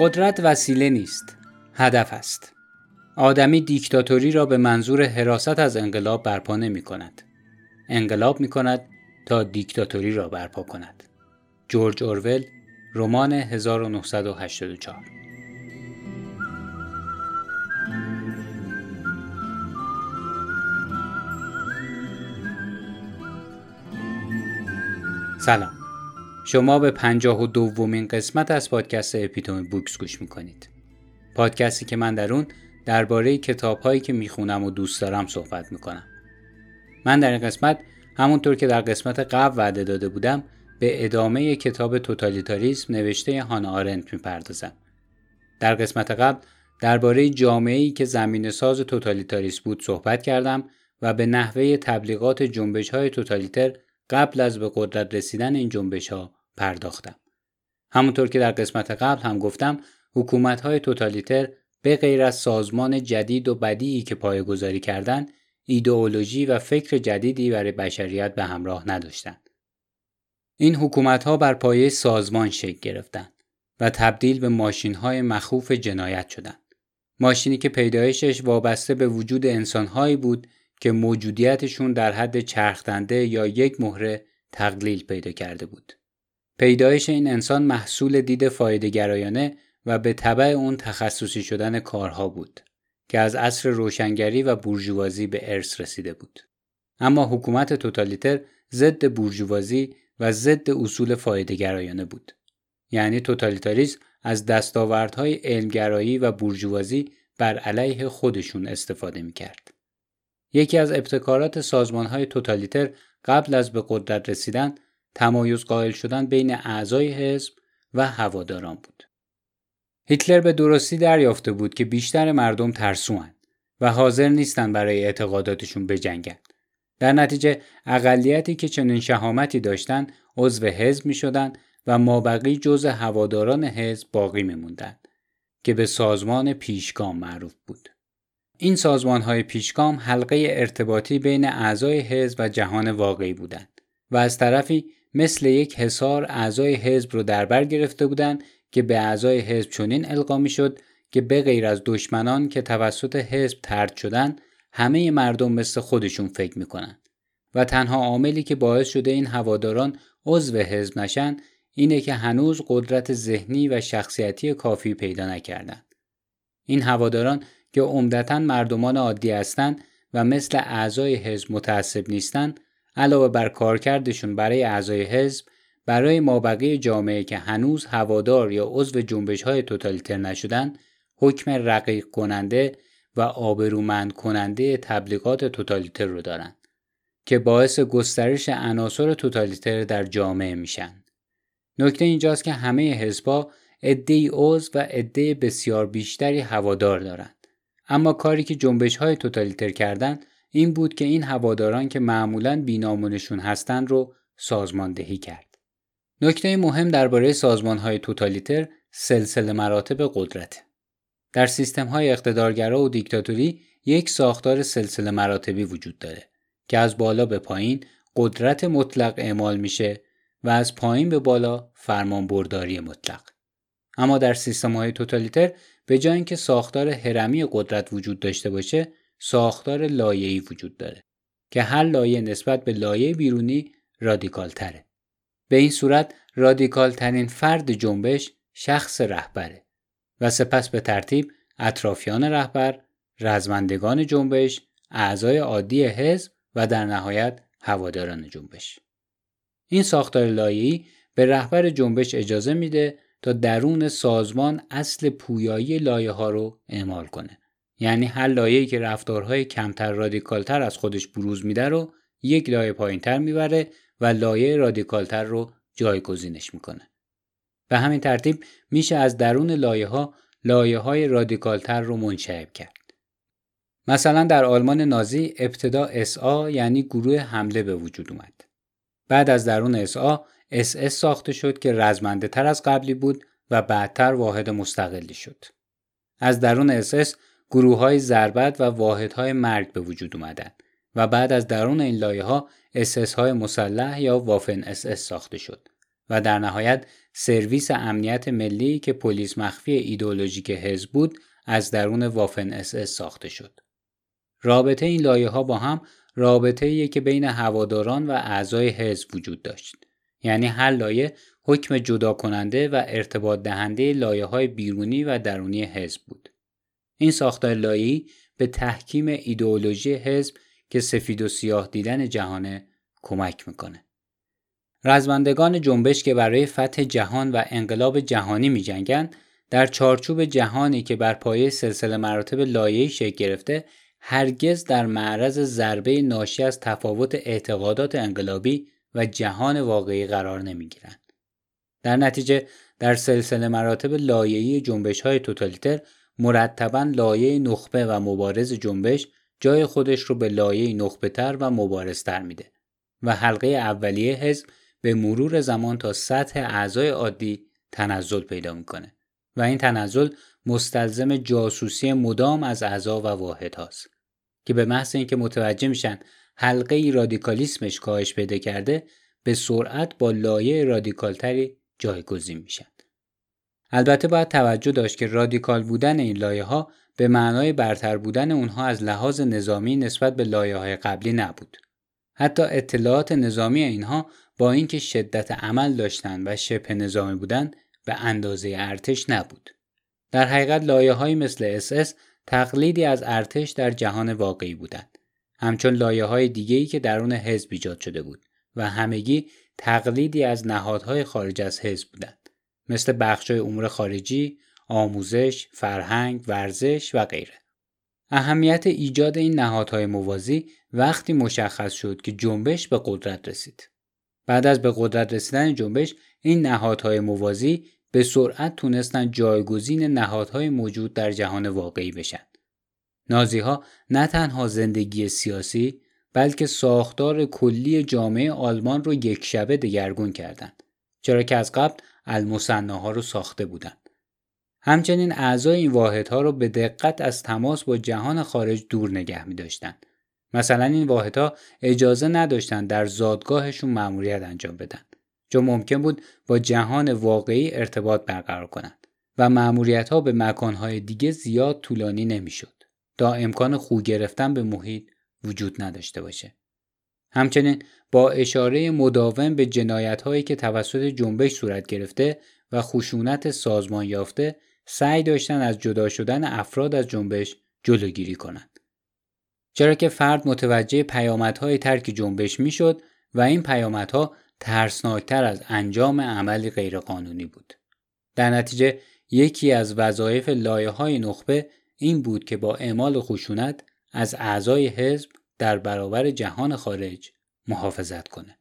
قدرت وسیله نیست، هدف است. آدمی دیکتاتوری را به منظور حراست از انقلاب برپا نمی کند. انقلاب می کند تا دیکتاتوری را برپا کند. جورج اورول، رمان 1984. سلام. شما به 52مین قسمت از پادکست اپیتومی بوکس گوش میکنید. پادکستی که من در اون درباره کتاب‌هایی که میخونم و دوست دارم صحبت میکنم. من در این قسمت همونطور که در قسمت قبل وعده داده بودم به ادامه کتاب توتالیتاریسم نوشته هانا آرنت میپردازم. در قسمت قبل درباره جامعه‌ای که زمینه‌ساز توتالیتاریسم بود صحبت کردم و به نحوه تبلیغات جنبش‌های توتالیتر قبل از به قدرت رسیدن این جنبش‌ها پرداختم. همونطور که در قسمت قبل هم گفتم، حکومت‌های توتالیتر به غیر از سازمان جدید و بدیعی که پایه‌گذاری کردند، ایدئولوژی و فکر جدیدی برای بشریت به همراه نداشتند. این حکومت‌ها بر پایه سازمان شکل گرفتند و تبدیل به ماشین‌های مخوف جنایت شدند. ماشینی که پیدایشش وابسته به وجود انسان‌هایی بود که موجودیتشون در حد چرخدنده یا یک مهره تقلیل پیدا کرده بود. پیدایش این انسان محصول دید فایده‌گرایانه و به تبع اون تخصصی شدن کارها بود که از عصر روشنگری و بورژوازی به ارث رسیده بود. اما حکومت توتالیتر ضد بورژوازی و ضد اصول فایده‌گرایانه بود. یعنی توتالیتاریسم از دستاوردهای علمگرایی و بورژوازی بر علیه خودشون استفاده می‌کرد. یکی از ابتکارات سازمان‌های توتالیتر قبل از به قدرت رسیدن تمایز قائل شدن بین اعضای حزب و هواداران بود. هیتلر به درستی دریافته بود که بیشتر مردم ترسوان و حاضر نیستن برای اعتقاداتشون بجنگن. در نتیجه اقلیتی که چنین شهامتی داشتن عضو حزب می‌شدن و مابقی جزء هواداران حزب باقی می‌موندن که به سازمان پیشگام معروف بود. این سازمان‌های پیشگام حلقه ارتباطی بین اعضای حزب و جهان واقعی بودند و از طرفی مثل یک حصار اعضای حزب رو در بر گرفته بودند که به اعضای حزب چنین القا می‌شد که به غیر از دشمنان که توسط حزب طرد شدن، همه مردم مثل خودشون فکر می‌کنن و تنها عاملی که باعث شده این هواداران عضو حزب نشن اینه که هنوز قدرت ذهنی و شخصیتی کافی پیدا نکردن. این هواداران که عمدتاً مردمان عادی هستند و مثل اعضای حزب متعصب نیستند، علاوه بر کارکردشون برای اعضای حزب، برای مابقی جامعه که هنوز هوادار یا عضو جنبش‌های توتالیتر نشدن، حکم رقیق کننده و آبرومند کننده تبلیغات توتالیتر رو دارن که باعث گسترش عناصر توتالیتر در جامعه میشن. نکته اینجاست که همه حزب‌ها عده‌ای عضو و عده بسیار بیشتری هوادار دارند. اما کاری که جنبش‌های توتالیتر کردن این بود که این هواداران که معمولاً بی‌نام هستند رو سازماندهی کرد. نکته مهم درباره سازمان‌های توتالیتر سلسله مراتب قدرت. در سیستم‌های اقتدارگرا و دیکتاتوری یک ساختار سلسله مراتبی وجود داره که از بالا به پایین قدرت مطلق اعمال میشه و از پایین به بالا فرمانبرداری مطلق. اما در سیستم‌های توتالیتر به جای اینکه ساختار هرمی قدرت وجود داشته باشه، ساختار لایه‌ای وجود داره که هر لایه نسبت به لایه بیرونی رادیکال تره. به این صورت رادیکال ترین فرد جنبش شخص رهبره و سپس به ترتیب اطرافیان رهبر، رزمندگان جنبش، اعضای عادی حزب و در نهایت هواداران جنبش. این ساختار لایه‌ای به رهبر جنبش اجازه میده تا درون سازمان اصل پویایی لایه‌ها رو اعمال کنه. یعنی هر لایه‌ای که رفتارهای کمتر رادیکالتر از خودش بروز میده رو یک لایه پایینتر میبره و لایه رادیکالتر رو جایگزینش میکنه. به همین ترتیب میشه از درون لایه‌های رادیکالتر رو منشعب کرد. مثلا در آلمان نازی ابتدا SA یعنی گروه حمله به وجود اومد. بعد از درون SA SS ساخته شد که رزمنده تر از قبلی بود و بعدتر واحد مستقلی شد. از درون SS گروه‌های ضربت و واحدهای مرگ به وجود اومدند و بعد از درون این لایه‌ها SS های مسلح یا وافن SS ساخته شد و در نهایت سرویس امنیت ملی که پلیس مخفی ایدئولوژیک حزب بود از درون وافن اس اس ساخته شد. رابطه این لایه‌ها با هم رابطه‌ایه که بین هواداران و اعضای حزب وجود داشت. یعنی هر لایه حکم جدا کننده و ارتباط دهنده لایه‌های بیرونی و درونی حزب بود. این ساختار لایه‌ای به تحکیم ایدئولوژی حزب که سفید و سیاه دیدن جهانه کمک میکنه. رزمندگان جنبش که برای فتح جهان و انقلاب جهانی می‌جنگن، در چارچوب جهانی که بر پایه سلسله مراتب لایه‌ای شکل گرفته، هرگز در معرض ضربه ناشی از تفاوت اعتقادات انقلابی و جهان واقعی قرار نمی‌گیرند. در نتیجه در سلسله مراتب لایه‌ای جنبش‌های توتالیتر مرتباً لایه نخبه و مبارز جنبش جای خودش رو به لایه نخبه‌تر و مبارزتر میده و حلقه اولیه حزب به مرور زمان تا سطح اعضای عادی تنزل پیدا میکنه و این تنزل مستلزم جاسوسی مدام از اعضا و واحد هاست که به محض اینکه متوجه میشن حلقه ای رادیکالیسمش کاهش پیدا کرده به سرعت با لایه رادیکالتری جایگزین میشن. البته باید توجه داشت که رادیکال بودن این لایه ها به معنای برتر بودن اونها از لحاظ نظامی نسبت به لایه های قبلی نبود. حتی اطلاعات نظامی اینها با اینکه شدت عمل داشتند و شبه نظامی بودند به اندازه ارتش نبود. در حقیقت لایه‌هایی مثل اس تقلیدی از ارتش در جهان واقعی بودند. همچون لایه‌های دیگه‌ای که درون حزب ایجاد شده بود و همگی تقلیدی از نهادهای خارج از حزب بودند. مثل بخش‌های امور خارجی، آموزش، فرهنگ، ورزش و غیره. اهمیت ایجاد این نهادهای موازی وقتی مشخص شد که جنبش به قدرت رسید. بعد از به قدرت رسیدن جنبش، این نهادهای موازی به سرعت تونستن جایگزین نهادهای موجود در جهان واقعی بشن. نازی‌ها نه تنها زندگی سیاسی، بلکه ساختار کلی جامعه آلمان رو یک شبه دگرگون کردند، چرا که از قبل المثناها رو ساخته بودند. همچنین اعضای این واحدها رو به دقت از تماس با جهان خارج دور نگه می داشتن. مثلا این واحدها اجازه نداشتن در زادگاهشون مأموریت انجام بدن، چون ممکن بود با جهان واقعی ارتباط برقرار کنند و مأموریت‌ها به مکانهای دیگه زیاد طولانی نمی‌شد تا امکان خو گرفتن به محیط وجود نداشته باشه. همچنین با اشاره مداوم به جنایت‌هایی که توسط جنبش صورت گرفته و خشونت سازمان یافته، سعی داشتن از جدا شدن افراد از جنبش جلوگیری کنند. چرا که فرد متوجه پیامدهای ترک جنبش میشد و این پیامدها ترسناکتر از انجام عملی غیرقانونی بود. در نتیجه یکی از وظایف لایه‌های نخبه این بود که با اعمال خشونت از اعضای حزب در برابر جهان خارج محافظت کنه.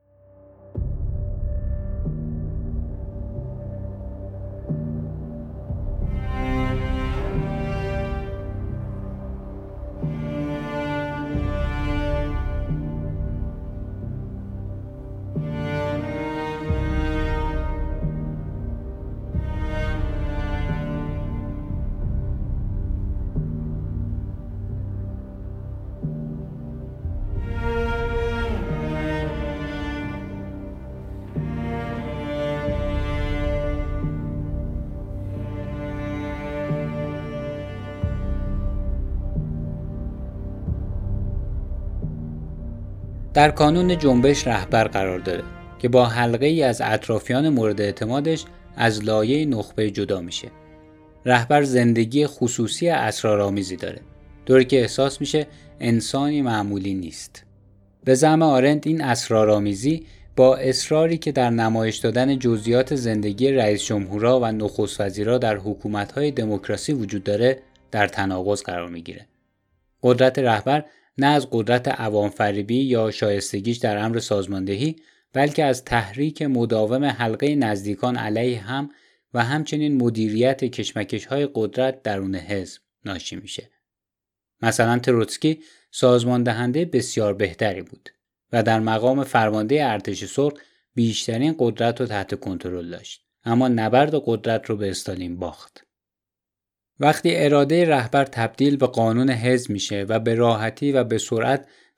در کانون جنبش رهبر قرار داره که با حلقه ای از اطرافیان مورد اعتمادش از لایه نخبه جدا میشه. رهبر زندگی خصوصی اسرارآمیزی داره، طوری که احساس میشه انسانی معمولی نیست. به زعم آرنت این اسرارآمیزی با اصراری که در نمایش دادن جزئیات زندگی رئیس جمهورها و نخست وزیرها در حکومت‌های دموکراسی وجود داره در تناقض قرار میگیره. قدرت رهبر نه از قدرت عوام‌فریبی یا شایستگیش در امر سازماندهی، بلکه از تحریک مداوم حلقه نزدیکان علیه هم و همچنین مدیریت کشمکش‌های قدرت درون حزب ناشی میشه. مثلا تروتسکی سازمان دهنده بسیار بهتری بود و در مقام فرمانده ارتش سرخ بیشترین قدرت رو تحت کنترل داشت، اما نبرد قدرت رو به استالین باخت. وقتی اراده رهبر تبدیل به قانون حزب میشه و به راحتی و به سرعت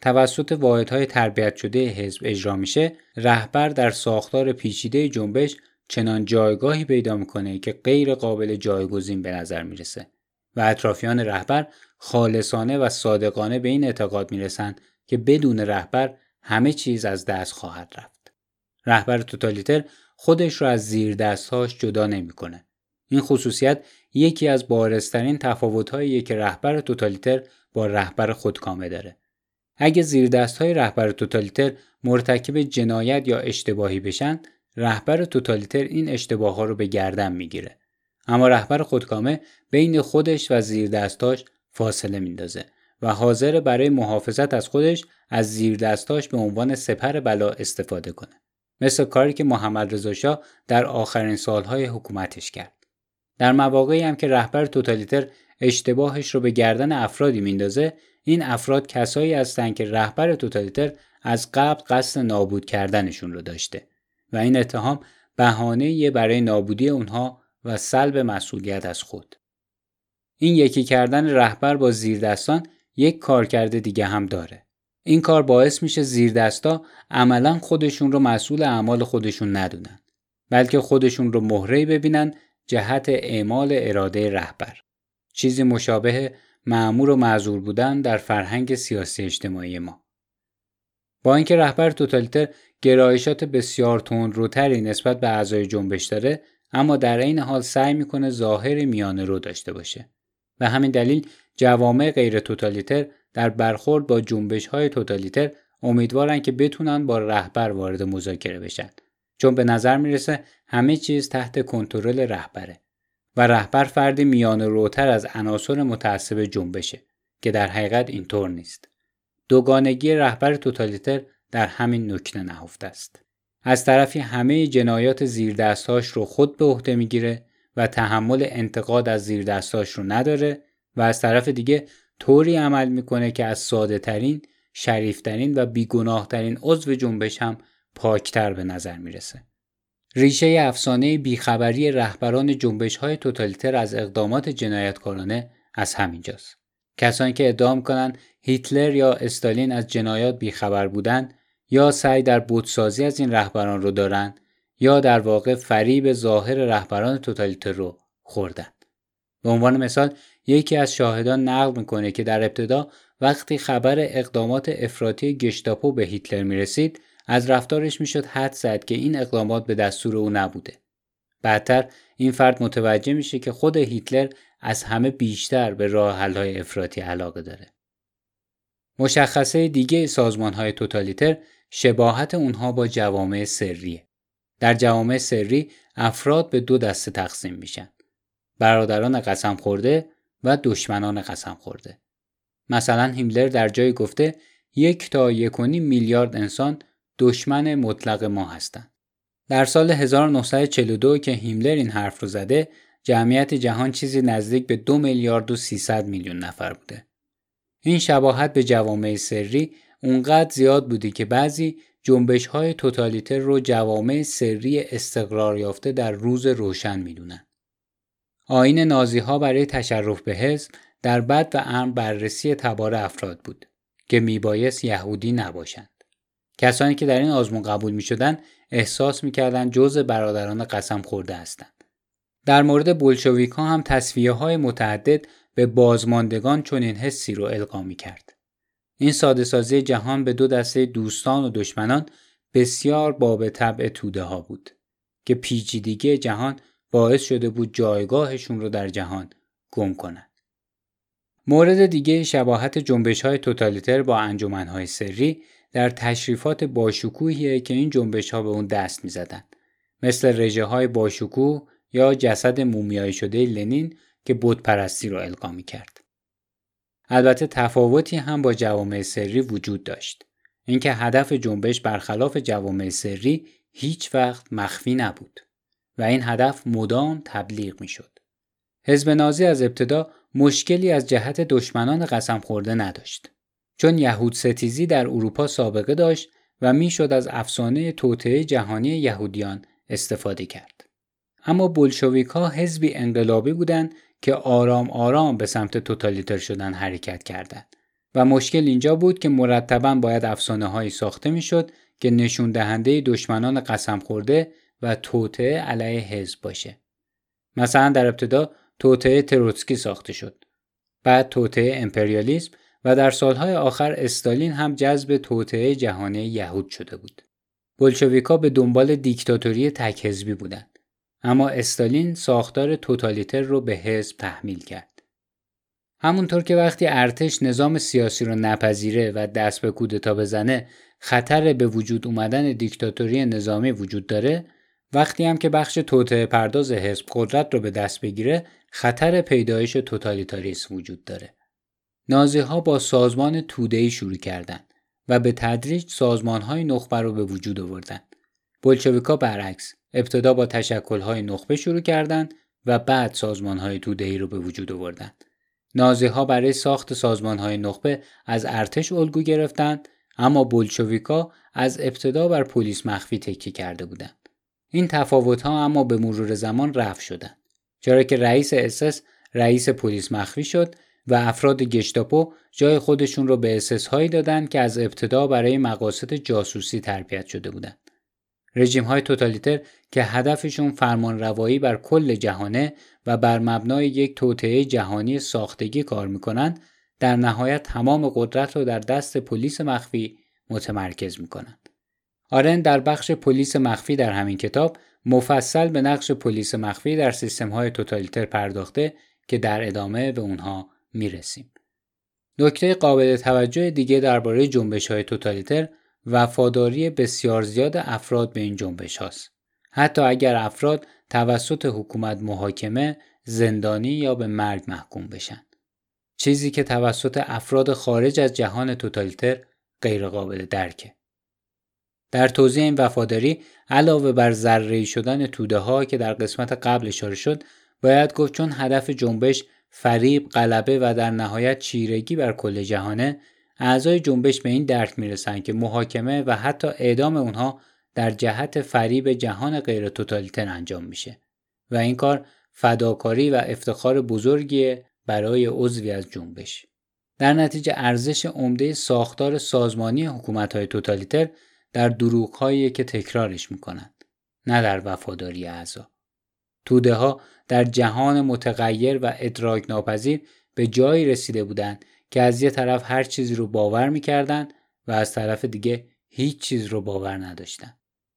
توسط واحدهای تربیت شده حزب اجرا میشه، رهبر در ساختار پیچیده جنبش چنان جایگاهی پیدا میکنه که غیر قابل جایگزین به نظر میرسه و اطرافیان رهبر خالصانه و صادقانه به این اعتقاد میرسن که بدون رهبر همه چیز از دست خواهد رفت. رهبر توتالیتر خودش رو از زیر دستهاش جدا نمیکنه. این خصوصیت یکی از بارزترین تفاوت‌هاییه که رهبر توتالیتر با رهبر خودکامه داره. اگه زیر دستهای رهبر توتالیتر مرتکب جنایت یا اشتباهی بشن، رهبر توتالیتر این اشتباه‌ها رو به گردن میگیره. اما رهبر خودکامه بین خودش و زیر دستاش فاصله میندازه و حاضر برای محافظت از خودش از زیر دستاش به عنوان سپر بلا استفاده کنه. مثل کاری که محمد رضا شاه در آخرین سالهای حکومتش کرد. در مواقعی هم که رهبر توتالیتر اشتباهش رو به گردن افرادی میندازه، این افراد کسایی هستن که رهبر توتالیتر از قبل قصد نابود کردنشون رو داشته و این اتهام بهانه‌ایه برای نابودی اونها و سلب مسئولیت از خود. این یکی کردن رهبر با زیردستان یک کارکرد دیگه هم داره. این کار باعث میشه زیردستا عملاً خودشون رو مسئول اعمال خودشون ندونن، بلکه خودشون رو مهره‌ای ببینن جهت اعمال اراده رهبر. چیزی مشابه مأمور و معذور بودن در فرهنگ سیاسی اجتماعی ما. با اینکه رهبر توتالیتر گرایشات بسیار تندروتری نسبت به اعضای جنبش داره، اما در این حال سعی میکنه ظاهر میانه رو داشته باشه. به همین دلیل جوامع غیر توتالیتر در برخورد با جنبش‌های توتالیتر امیدوارن که بتونن با رهبر وارد مذاکره بشن، چون به نظر میرسه همه چیز تحت کنترل رهبره و رهبر فردی میانه روتر از عناصر متعصب جنبشه که در حقیقت اینطور نیست. دوگانگی رهبر توتالیتر در همین نکته نهفته است. از طرفی همه جنایات زیردستاش رو خود به عهده میگیره و تحمل انتقاد از زیردستاش رو نداره و از طرف دیگه طوری عمل میکنه که از ساده ترین، شریف ترین و بیگناه ترین عضو جنبش هم پاکتر به نظر میرسه. ریشه افسانه بیخبری رهبران جنبش‌های توتالیتر از اقدامات جنایتکارانه از همینجاست. کسانی که ادعا می‌کنند هیتلر یا استالین از جنایات بیخبر بودند یا سعی در بت‌سازی از این رهبران رو دارند یا در واقع فریب ظاهر رهبران توتالیتر رو خوردند. به عنوان مثال یکی از شاهدان نقل می‌کنه که در ابتدا وقتی خبر اقدامات افراطی گشتاپو به هیتلر می‌رسید، از رفتارش میشد حد زد که این اقدامات به دستور او نبوده. بعدتر این فرد متوجه میشه که خود هیتلر از همه بیشتر به راه حل‌های افراطی علاقه داره. مشخصه دیگه سازمان‌های توتالیتر شباهت اونها با جوامع سریه. در جوامع سری افراد به دو دسته تقسیم میشن: برادران قسم خورده و دشمنان قسم خورده. مثلا هیملر در جای گفته 1 تا 1.5 میلیارد انسان دشمن مطلق ما هستند. در سال 1942 که هیملر این حرف رو زده، جمعیت جهان چیزی نزدیک به 2 میلیارد و 300 میلیون نفر بوده. این شباهت به جوامع سری اونقدر زیاد بودی که بعضی جنبش‌های توتالیتر رو جوامع سری استقرار یافته در روز روشن میدونن. آیین نازی‌ها برای تشرف به حزب در بد و امن بررسی تبار افراد بود که میبایست یهودی نباشند. کسانی که در این آزمون قبول می شدن احساس می کردن جزء برادران قسم خورده هستند. در مورد بولشویک ها هم تصفیه های متعدد به بازماندگان چنین حسی رو القا می کرد. این ساده سازی جهان به دو دسته دوستان و دشمنان بسیار باب طبع توده ها بود که پیچیدگی جهان باعث شده بود جایگاهشون رو در جهان گم کنند. مورد دیگه شباهت جنبش های توتالیتر با انجمن های سری در تشریفات باشکوهیه که این جنبش‌ها به اون دست می‌زدن، مثل رژه‌های باشکوه یا جسد مومیایی شده لنین که بت‌پرستی رو القا می‌کرد. البته تفاوتی هم با جوامع سری وجود داشت. اینکه هدف جنبش برخلاف جوامع سری هیچ وقت مخفی نبود و این هدف مدام تبلیغ می‌شد. حزب نازی از ابتدا مشکلی از جهت دشمنان قسم خورده نداشت، چون یهود ستیزی در اروپا سابقه داشت و میشد از افسانه توطئه جهانی یهودیان استفاده کرد. اما بولشویک‌ها حزبی انقلابی بودند که آرام آرام به سمت توتالیتر شدن حرکت کردند و مشکل اینجا بود که مرتباً باید افسانه‌هایی ساخته میشد که نشون دهنده دشمنان قسم خورده و توطئه علیه حزب باشه. مثلا در ابتدا توطئه تروتسکی ساخته شد، بعد توطئه امپریالیسم و در سالهای آخر استالین هم جذب توطئه جهانی یهود شده بود. بولشویکا به دنبال دیکتاتوری تک حزبی بودند، اما استالین ساختار توتالیتر رو به حزب تحمیل کرد. همونطور که وقتی ارتش نظام سیاسی رو نپذیره و دست به کودتا بزنه خطر به وجود اومدن دیکتاتوری نظامی وجود داره، وقتی هم که بخش توطئه پرداز حزب قدرت رو به دست بگیره خطر پیدایش توتالیتاریسم وجود داره. نازی‌ها با سازمان توده‌ای شروع کردند و به تدریج سازمان‌های نخبه رو به وجود آوردن. بولشویکا برعکس، ابتدا با تشکل‌های نخبه شروع کردند و بعد سازمان‌های توده‌ای رو به وجود آوردند. نازی‌ها برای ساخت سازمان‌های نخبه از ارتش الگو گرفتند، اما بولشویکا از ابتدا بر پلیس مخفی تکیه کرده بودند. این تفاوت‌ها اما به مرور زمان رفع شدند، چرا که رئیس SS رئیس پلیس مخفی شد و افراد گشتاپو جای خودشون رو به SS هایی دادند که از ابتدا برای مقاصد جاسوسی تربیت شده بودند. رژیم‌های توتالیتر که هدفشون فرمانروایی بر کل جهانه و بر مبنای یک توطئه جهانی ساختگی کار میکنند، در نهایت تمام قدرت رو در دست پلیس مخفی متمرکز میکنند. آرن در بخش پلیس مخفی در همین کتاب مفصل به نقش پلیس مخفی در سیستم‌های توتالیتر پرداخته که در ادامه به اونها میرسیم. نکته قابل توجه دیگه درباره جنبش‌های توتالیتر وفاداری بسیار زیاد افراد به این جنبش هاست. حتی اگر افراد توسط حکومت محاکمه، زندانی یا به مرگ محکوم بشن. چیزی که توسط افراد خارج از جهان توتالیتر غیر قابل درکه. در توضیح این وفاداری علاوه بر ذره‌ای شدن توده ها که در قسمت قبل اشاره شد، باید گفت چون هدف جنبش فریب، غلبه و در نهایت چیرگی بر کل جهانه، اعضای جنبش به این درک میرسن که محاکمه و حتی اعدام اونها در جهت فریب جهان غیر توتالیتر انجام میشه و این کار فداکاری و افتخار بزرگیه برای عضوی از جنبش. در نتیجه ارزش عمده ساختار سازمانی حکومت‌های توتالیتر در دروغ‌هایی که تکرارش میکنند، نه در وفاداری اعضا. توده ها در جهان متغیر و ادراک ناپذیر به جایی رسیده بودند که از یه طرف هر چیزی رو باور میکردند و از طرف دیگه هیچ چیز رو باور نداشتند.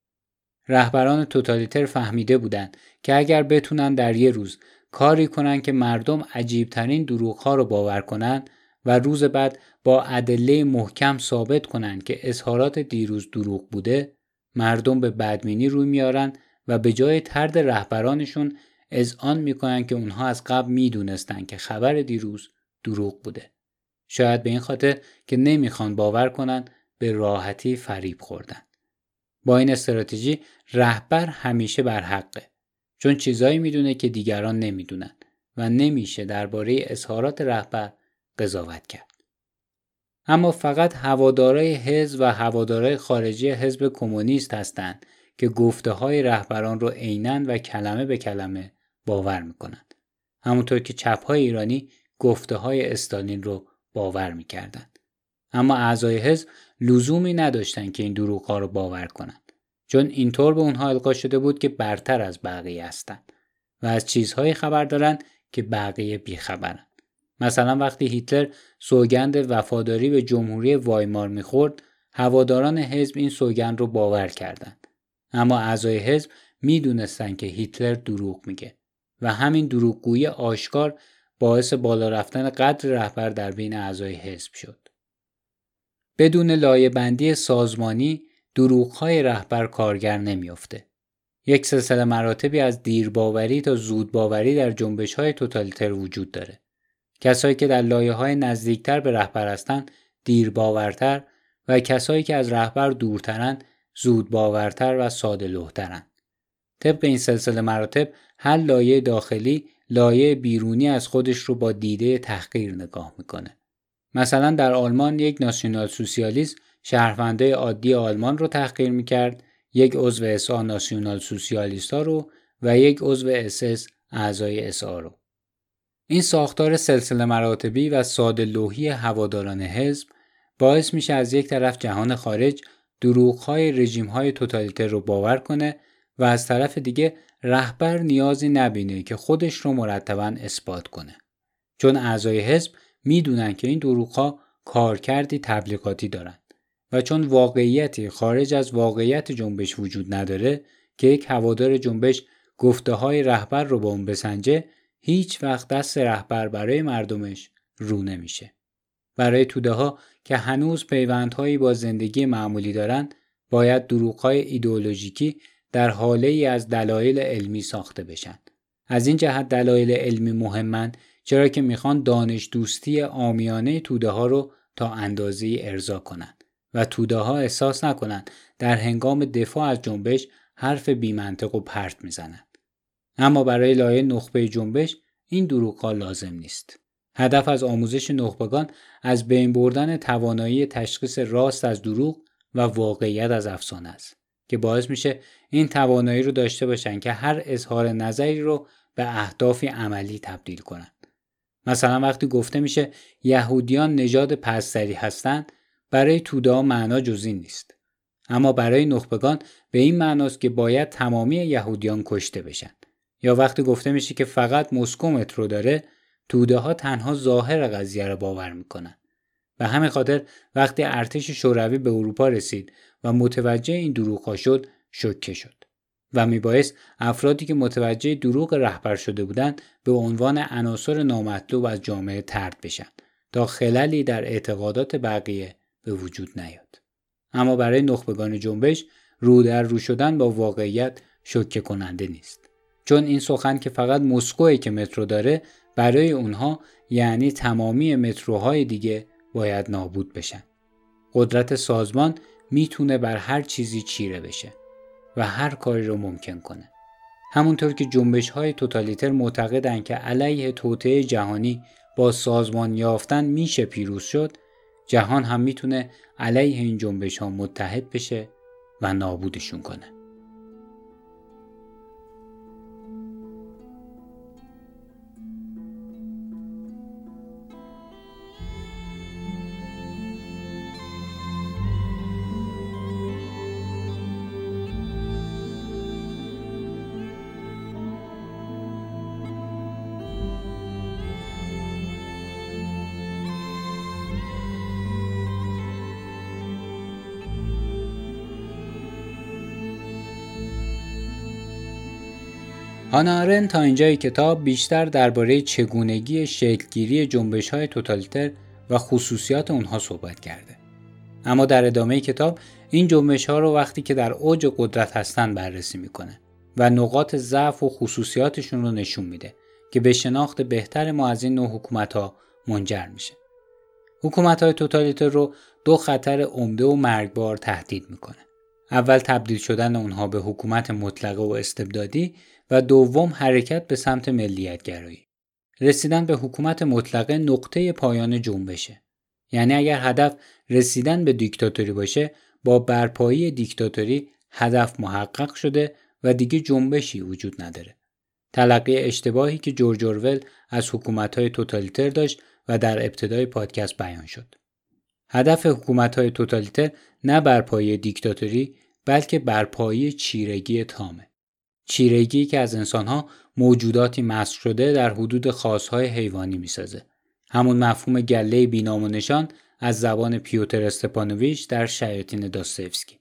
رهبران توتالیتر فهمیده بودند که اگر بتونن در یه روز کاری کنن که مردم عجیبترین دروغ‌ها رو باور کنن و روز بعد با ادله محکم ثابت کنن که اظهارات دیروز دروغ بوده، مردم به بدبینی روی میارن و به جای طرد رهبرانشون اذعان میکنن که اونها از قبل میدونستن که خبر دیروز دروغ بوده. شاید به این خاطر که نمیخوان باور کنن به راحتی فریب خوردن. با این استراتژی رهبر همیشه بر حقه، چون چیزایی میدونه که دیگران نمیدونن و نمیشه درباره اظهارات رهبر قضاوت کرد. اما فقط هوادارای حزب و هوادارای خارجی حزب کمونیست هستند که گفته‌های رهبران رو عیناً و کلمه به کلمه باور میکنند. همونطور که چپ‌های ایرانی گفته‌های استالین رو باور میکردند. اما اعضای حزب لزومی نداشتند که این دروغ‌ها رو باور کنند، چون اینطور به اونها القا شده بود که برتر از بقیه هستند و از چیزهایی خبر دارند که بقیه بیخبرند. مثلا وقتی هیتلر سوگند وفاداری به جمهوری وایمار میخورد، هواداران حزب این سوگند رو باور کردند. اما اعضای حزب میدونستند که هیتلر دروغ میگه و همین دروغگویی آشکار باعث بالا رفتن قدر رهبر در بین اعضای حزب شد. بدون لایه‌بندی سازمانی دروغ‌های رهبر کارگر نمیافته. یک سلسله مراتبی از دیرباوری تا زودباوری در جنبش‌های توتالیتر وجود داره. کسایی که در لایه‌های نزدیکتر به رهبر هستند دیرباورتر و کسایی که از رهبر دورترند زودباورتر و ساده‌لوح‌ترند. طبق این سلسله مراتب هر لایه داخلی لایه بیرونی از خودش رو با دیده تحقیر نگاه میکنه. مثلا در آلمان یک ناسیونال سوسیالیست شهروندای عادی آلمان رو تحقیر میکرد، یک عضو SA ناسیونال سوسیالیستا رو و یک عضو SS اعضای SA رو. این ساختار سلسله مراتبی و ساده لوحی هواداران حزب باعث میشه از یک طرف جهان خارج دروغ‌های رژیم‌های توتالیتر رو باور کنه و از طرف دیگه رهبر نیازی نبینه که خودش رو مرتباً اثبات کنه. چون اعضای حزب میدونن که این دروغ‌ها کارکردی تبلیغاتی دارن و چون واقعیتی خارج از واقعیت جنبش وجود نداره که یک هوادار جنبش گفته‌های رهبر رو با اون بسنجه، هیچ وقت دست رهبر برای مردمش رو نمیشه. برای توده‌ها که هنوز پیوندهایی با زندگی معمولی دارن، باید دروغ‌های ایدئولوژیکی در حاله‌ای از دلایل علمی ساخته بشن. از این جهت دلایل علمی مهمن، چرا که میخوان دانش دوستی عامیانه توده‌ها رو تا اندازه‌ای ارضا کنن و توده‌ها احساس نکنن در هنگام دفاع از جنبش حرف بی‌منطق و پرت میزنن. اما برای لایه نخبه جنبش این دروغ‌ها لازم نیست. هدف از آموزش نخبگان از بین بردن توانایی تشخیص راست از دروغ و واقعیت از افسانه است که باعث میشه این توانایی رو داشته باشن که هر اظهار نظری رو به اهدافی عملی تبدیل کنن. مثلا وقتی گفته میشه یهودیان نژاد پستری هستند، برای توده‌ها معنا جز این نیست. اما برای نخبگان به این معناست که باید تمامی یهودیان کشته بشن. یا وقتی گفته میشه که فقط مسکو مترو داره، توده‌ها تنها ظاهر قضیه را باور میکنن. به همین خاطر وقتی ارتش شوروی به اروپا رسید و متوجه این دروغ‌ها شد، شوکه شد و میبایست افرادی که متوجه دروغ رهبر شده بودند به عنوان عناصر نامطلوب از جامعه طرد بشن تا خللی در اعتقادات بقیه به وجود نیاد. اما برای نخبگان جنبش رو در رو شدن با واقعیت شوکه کننده نیست. چون این سخن که فقط مسکویی که مترو داره، برای اونها یعنی تمامی متروهای دیگه باید نابود بشن. قدرت سازمان میتونه بر هر چیزی چیره بشه و هر کاری رو ممکن کنه. همونطور که جنبش‌های توتالیتر معتقدن که علیه توطئه جهانی با سازمان یافتن میشه پیروز شد، جهان هم میتونه علیه این جنبش‌ها متحد بشه و نابودشون کنه. هانا آرنت تا اینجای کتاب بیشتر درباره چگونگی شکلگیری جنبش‌های توتالیتر و خصوصیات اونها صحبت کرده. اما در ادامه کتاب این جنبش‌ها رو وقتی که در اوج قدرت هستن بررسی میکنه و نقاط ضعف و خصوصیاتشون رو نشون میده که به شناخت بهتر ما از این نوع حکومت‌ها منجر میشه. حکومت‌های توتالیتر رو دو خطر عمده و مرگبار تهدید میکنه. اول تبدیل شدن اونها به حکومت مطلقه و استبدادی و دوم حرکت به سمت ملیت‌گرایی. رسیدن به حکومت مطلقه نقطه پایان جنبشه. یعنی اگر هدف رسیدن به دیکتاتوری باشه، با برپایی دیکتاتوری هدف محقق شده و دیگه جنبشی وجود نداره. تلقی اشتباهی که جورج اورول از حکومت‌های توتالیتر داشت و در ابتدای پادکست بیان شد. هدف حکومت‌های توتالیتر نه برپایی دیکتاتوری، بلکه برپایی چیرگی تامه. چیرگی که از انسان‌ها موجوداتی مسخ شده در حدود خاص‌های حیوانی می‌سازه. همون مفهوم گله بی‌نام و نشان از زبان پیوتر استپانویچ در شیاطین داستایوفسکی.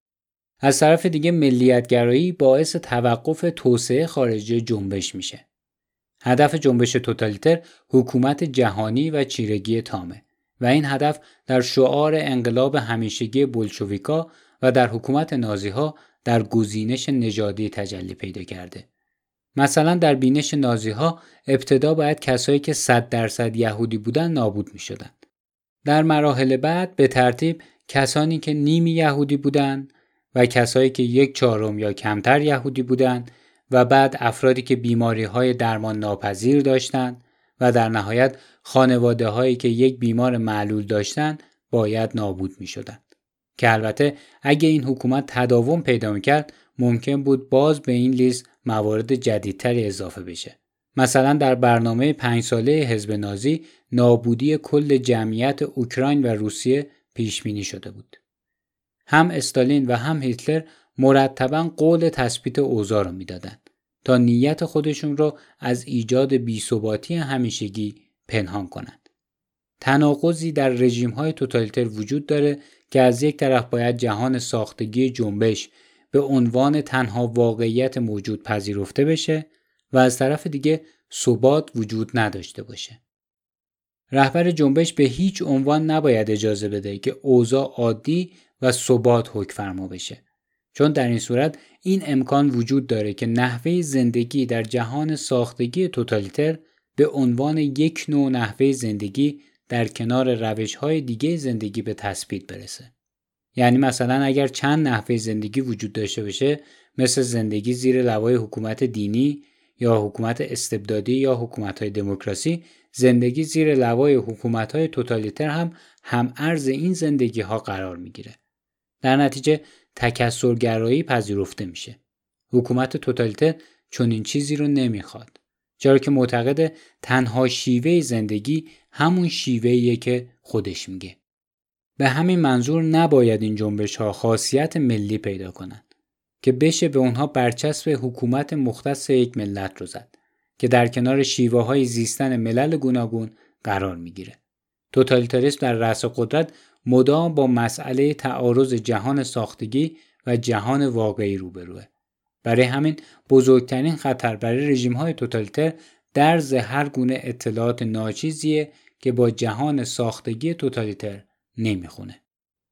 از طرف دیگه ملیت‌گرایی باعث توقف توسعه خارجی جنبش میشه. هدف جنبش توتالیتر حکومت جهانی و چیرگی تامه و این هدف در شعار انقلاب همیشگی بولشویکا و در حکومت نازی‌ها در گزینش نژادی تجلی پیدا کرده. مثلا در بینش نازی‌ها ابتدا باید کسایی که 100% یهودی بودن نابود می‌شدن. در مراحل بعد به ترتیب کسانی که نیمی یهودی بودن و کسایی که 1/4 یا کمتر یهودی بودن و بعد افرادی که بیماری‌های درمان ناپذیر داشتند و در نهایت خانواده‌هایی که یک بیمار معلول داشتند باید نابود می‌شدند. که البته اگه این حکومت تداوم پیدا می‌کرد ممکن بود باز به این لیست موارد جدیدتری اضافه بشه. مثلا در برنامه 5 ساله حزب نازی نابودی کل جمعیت اوکراین و روسیه پیش بینی شده بود. هم استالین و هم هیتلر مرتباً قول تثبیت اوضاع رو میدادن تا نیت خودشون رو از ایجاد بی‌ثباتی همیشگی پنهان کنند. تناقضی در رژیم‌های توتالیتر وجود داره که از یک طرف باید جهان ساختگی جنبش به عنوان تنها واقعیت موجود پذیرفته بشه و از طرف دیگه ثبات وجود نداشته باشه. رهبر جنبش به هیچ عنوان نباید اجازه بده که اوضاع عادی و ثبات حکم فرما بشه، چون در این صورت این امکان وجود داره که نحوه زندگی در جهان ساختگی توتالیتر به عنوان یک نوع نحوه زندگی در کنار روش‌های دیگه زندگی به تثبیت برسه. یعنی مثلا اگر چند نحوه زندگی وجود داشته باشه، مثل زندگی زیر لوای حکومت دینی یا حکومت استبدادی یا حکومت‌های دموکراسی، زندگی زیر لوای حکومت‌های توتالیتر هم ارز این زندگی‌ها قرار میگیره. در نتیجه تکثرگرایی پذیرفته میشه. حکومت توتالیتر چنین چیزی رو نمیخواد، چرا که معتقد تنها شیوه زندگی همون شیوهیه که خودش میگه. به همین منظور نباید این جنبش‌ها خاصیت ملی پیدا کنن که بشه به اونها برچسب حکومت مختص یک ملت رو زد که در کنار شیوه‌های زیستن ملل گوناگون قرار میگیره. توتالیتاریسم در رأس قدرت مدام با مسئله تعارض جهان ساختگی و جهان واقعی روبروه. برای همین بزرگترین خطر برای رژیم‌های توتالیتر درز هر گونه اطلاعات ناچیزیه که با جهان ساختگی توتالیتر نمیخونه.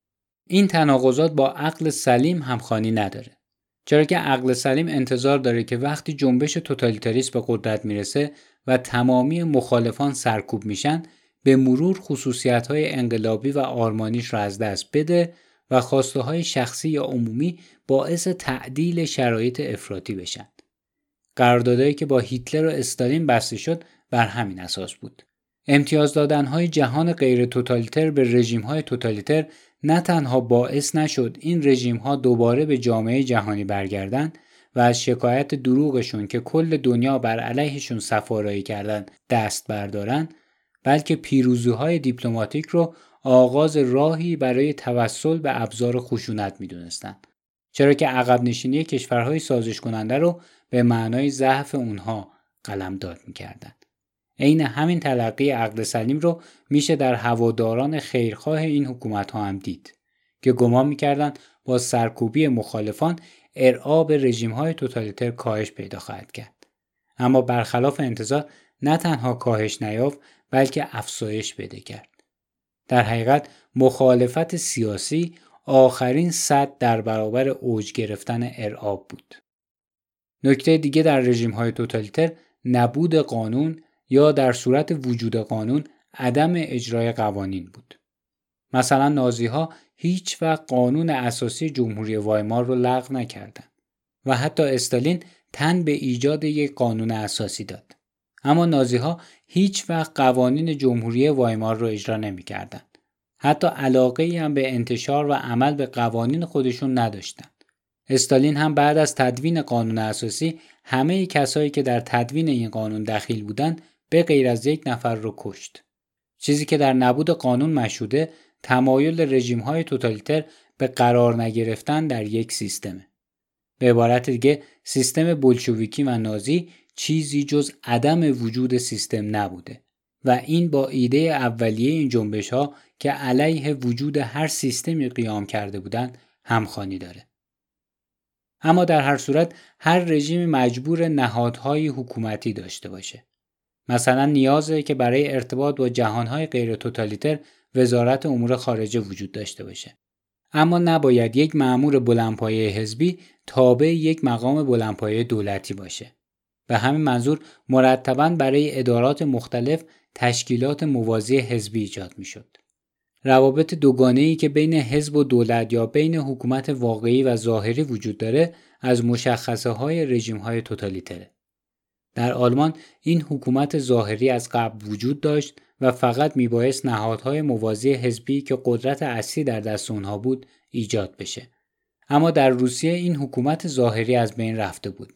این تناقضات با عقل سلیم همخوانی نداره، چرا که عقل سلیم انتظار داره که وقتی جنبش توتالیتاریسم به قدرت میرسه و تمامی مخالفان سرکوب میشن، به مرور خصوصیت‌های انقلابی و آرمانیش را از دست بده و خواسته‌های شخصی یا عمومی باعث تعدیل شرایط افراطی بشن. قراردادهایی که با هیتلر و استالین بسته شد بر همین اساس بود. امتیاز دادن‌های جهان غیر توتالیتر به رژیم‌های توتالیتر نه تنها باعث نشد این رژیم‌ها دوباره به جامعه جهانی برگردن و از شکایت دروغشون که کل دنیا بر علیهشون صف‌آرایی کردن دست بردارن، بلکه پیروزی‌های دیپلماتیک رو آغاز راهی برای توسل به ابزار خشونت می‌دونستند، چرا که عقب نشینی کشورهای سازش کننده رو به معنای ضعف اونها قلمداد می‌کردند. عین همین تلقی عقل سلیم رو میشه در هواداران خیرخواه این حکومت‌ها هم دید که گمان می‌کردند با سرکوبی مخالفان ارعاب رژیم‌های توتالیتر کاهش پیدا خواهد کرد. اما برخلاف انتظار نه تنها کاهش نیافت، بلکه افزایش پیدا کرد. در حقیقت مخالفت سیاسی آخرین سد در برابر اوج گرفتن ارعاب بود. نکته دیگه در رژیم‌های توتالیتر نبود قانون یا در صورت وجود قانون عدم اجرای قوانین بود. مثلا نازی‌ها هیچ وقت قانون اساسی جمهوری وایمار رو لغو نکردند و حتی استالین تن به ایجاد یک قانون اساسی داد. اما نازی‌ها هیچ وقت قوانین جمهوری وایمار رو اجرا نمی‌کردند. حتی علاقه‌ای هم به انتشار و عمل به قوانین خودشون نداشتند. استالین هم بعد از تدوین قانون اساسی همه کسایی که در تدوین این قانون دخیل بودند به غیر از یک نفر رو کشت. چیزی که در نبود قانون مشهوده تمایل رژیم‌های توتالیتر به قرار نگرفتن در یک سیستمه. به عبارت دیگه سیستم بولشویکی و نازی چیزی جز عدم وجود سیستم نبوده و این با ایده اولیه این جنبش‌ها که علیه وجود هر سیستمی قیام کرده بودند همخوانی داره. اما در هر صورت هر رژیم مجبور نهادهای حکومتی داشته باشه. مثلا نیازه که برای ارتباط با جهانهای غیر توتالیتر وزارت امور خارجه وجود داشته باشه. اما نباید یک مأمور بلندپایه حزبی تابع یک مقام بلندپایه دولتی باشه. به همین منظور مرتباً برای ادارات مختلف تشکیلات موازی حزبی ایجاد میشد. روابط دوگانه‌ای که بین حزب و دولت یا بین حکومت واقعی و ظاهری وجود داره از مشخصه‌های رژیم‌های توتالیتره. در آلمان این حکومت ظاهری از قبل وجود داشت و فقط میبایست نهادهای موازی حزبی که قدرت اصلی در دست اونها بود ایجاد بشه. اما در روسیه این حکومت ظاهری از بین رفته بود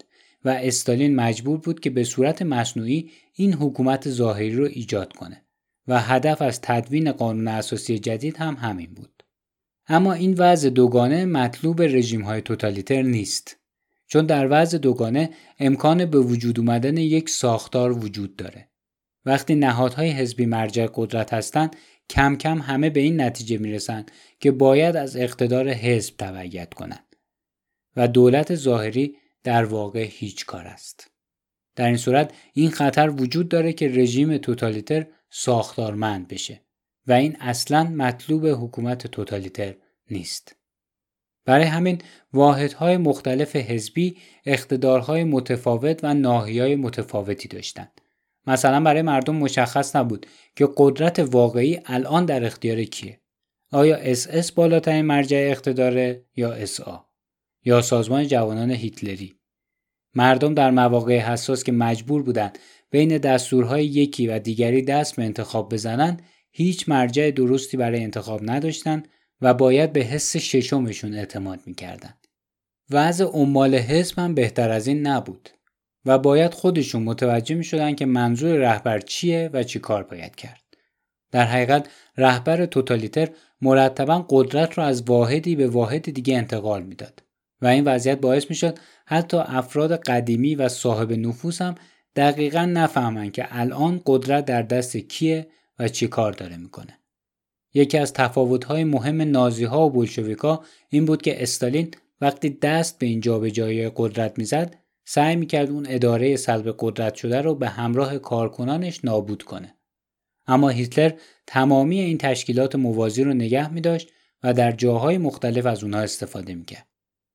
و استالین مجبور بود که به صورت مصنوعی این حکومت ظاهری رو ایجاد کنه و هدف از تدوین قانون اساسی جدید هم همین بود. اما این وضع دوگانه مطلوب رژیم‌های توتالیتر نیست، چون در وضع دوگانه امکان به وجود اومدن یک ساختار وجود داره. وقتی نهادهای حزبی مرجع قدرت هستند، کم کم همه به این نتیجه میرسن که باید از اقتدار حزب تبعیت کنند و دولت ظاهری در واقع هیچ کار است. در این صورت این خطر وجود داره که رژیم توتالیتر ساختارمند بشه و این اصلاً مطلوب حکومت توتالیتر نیست. برای همین واحدهای مختلف حزبی اقتدارهای متفاوت و ناحیه‌های متفاوتی داشتند. مثلا برای مردم مشخص نبود که قدرت واقعی الان در اختیار کیه. آیا اس بالاترین مرجع اقتداره یا SA یا سازمان جوانان هیتلری؟ مردم در مواقع حساس که مجبور بودند بین دستورهای یکی و دیگری دست به انتخاب بزنن، هیچ مرجع درستی برای انتخاب نداشتن و باید به حس ششمشون اعتماد میکردن. وضع عمال حزب هم بهتر از این نبود و باید خودشون متوجه میشدن که منظور رهبر چیه و چی کار باید کرد. در حقیقت رهبر توتالیتر مرتباً قدرت را از واحدی به واحد دیگه انتقال میداد و این وضعیت باعث میشد حتی افراد قدیمی و صاحب نفوذ هم دقیقاً نفهمن که الان قدرت در دست کیه و چی کار داره میکنه. یکی از تفاوت‌های مهم نازی‌ها و بولشویک‌ها این بود که استالین وقتی دست به این جابجایی قدرت میزد، سعی میکرد اون اداره سلب قدرت شده رو به همراه کارکنانش نابود کنه. اما هیتلر تمامی این تشکیلات موازی رو نگه می‌داشت و در جاهای مختلف از اونها استفاده میکرد.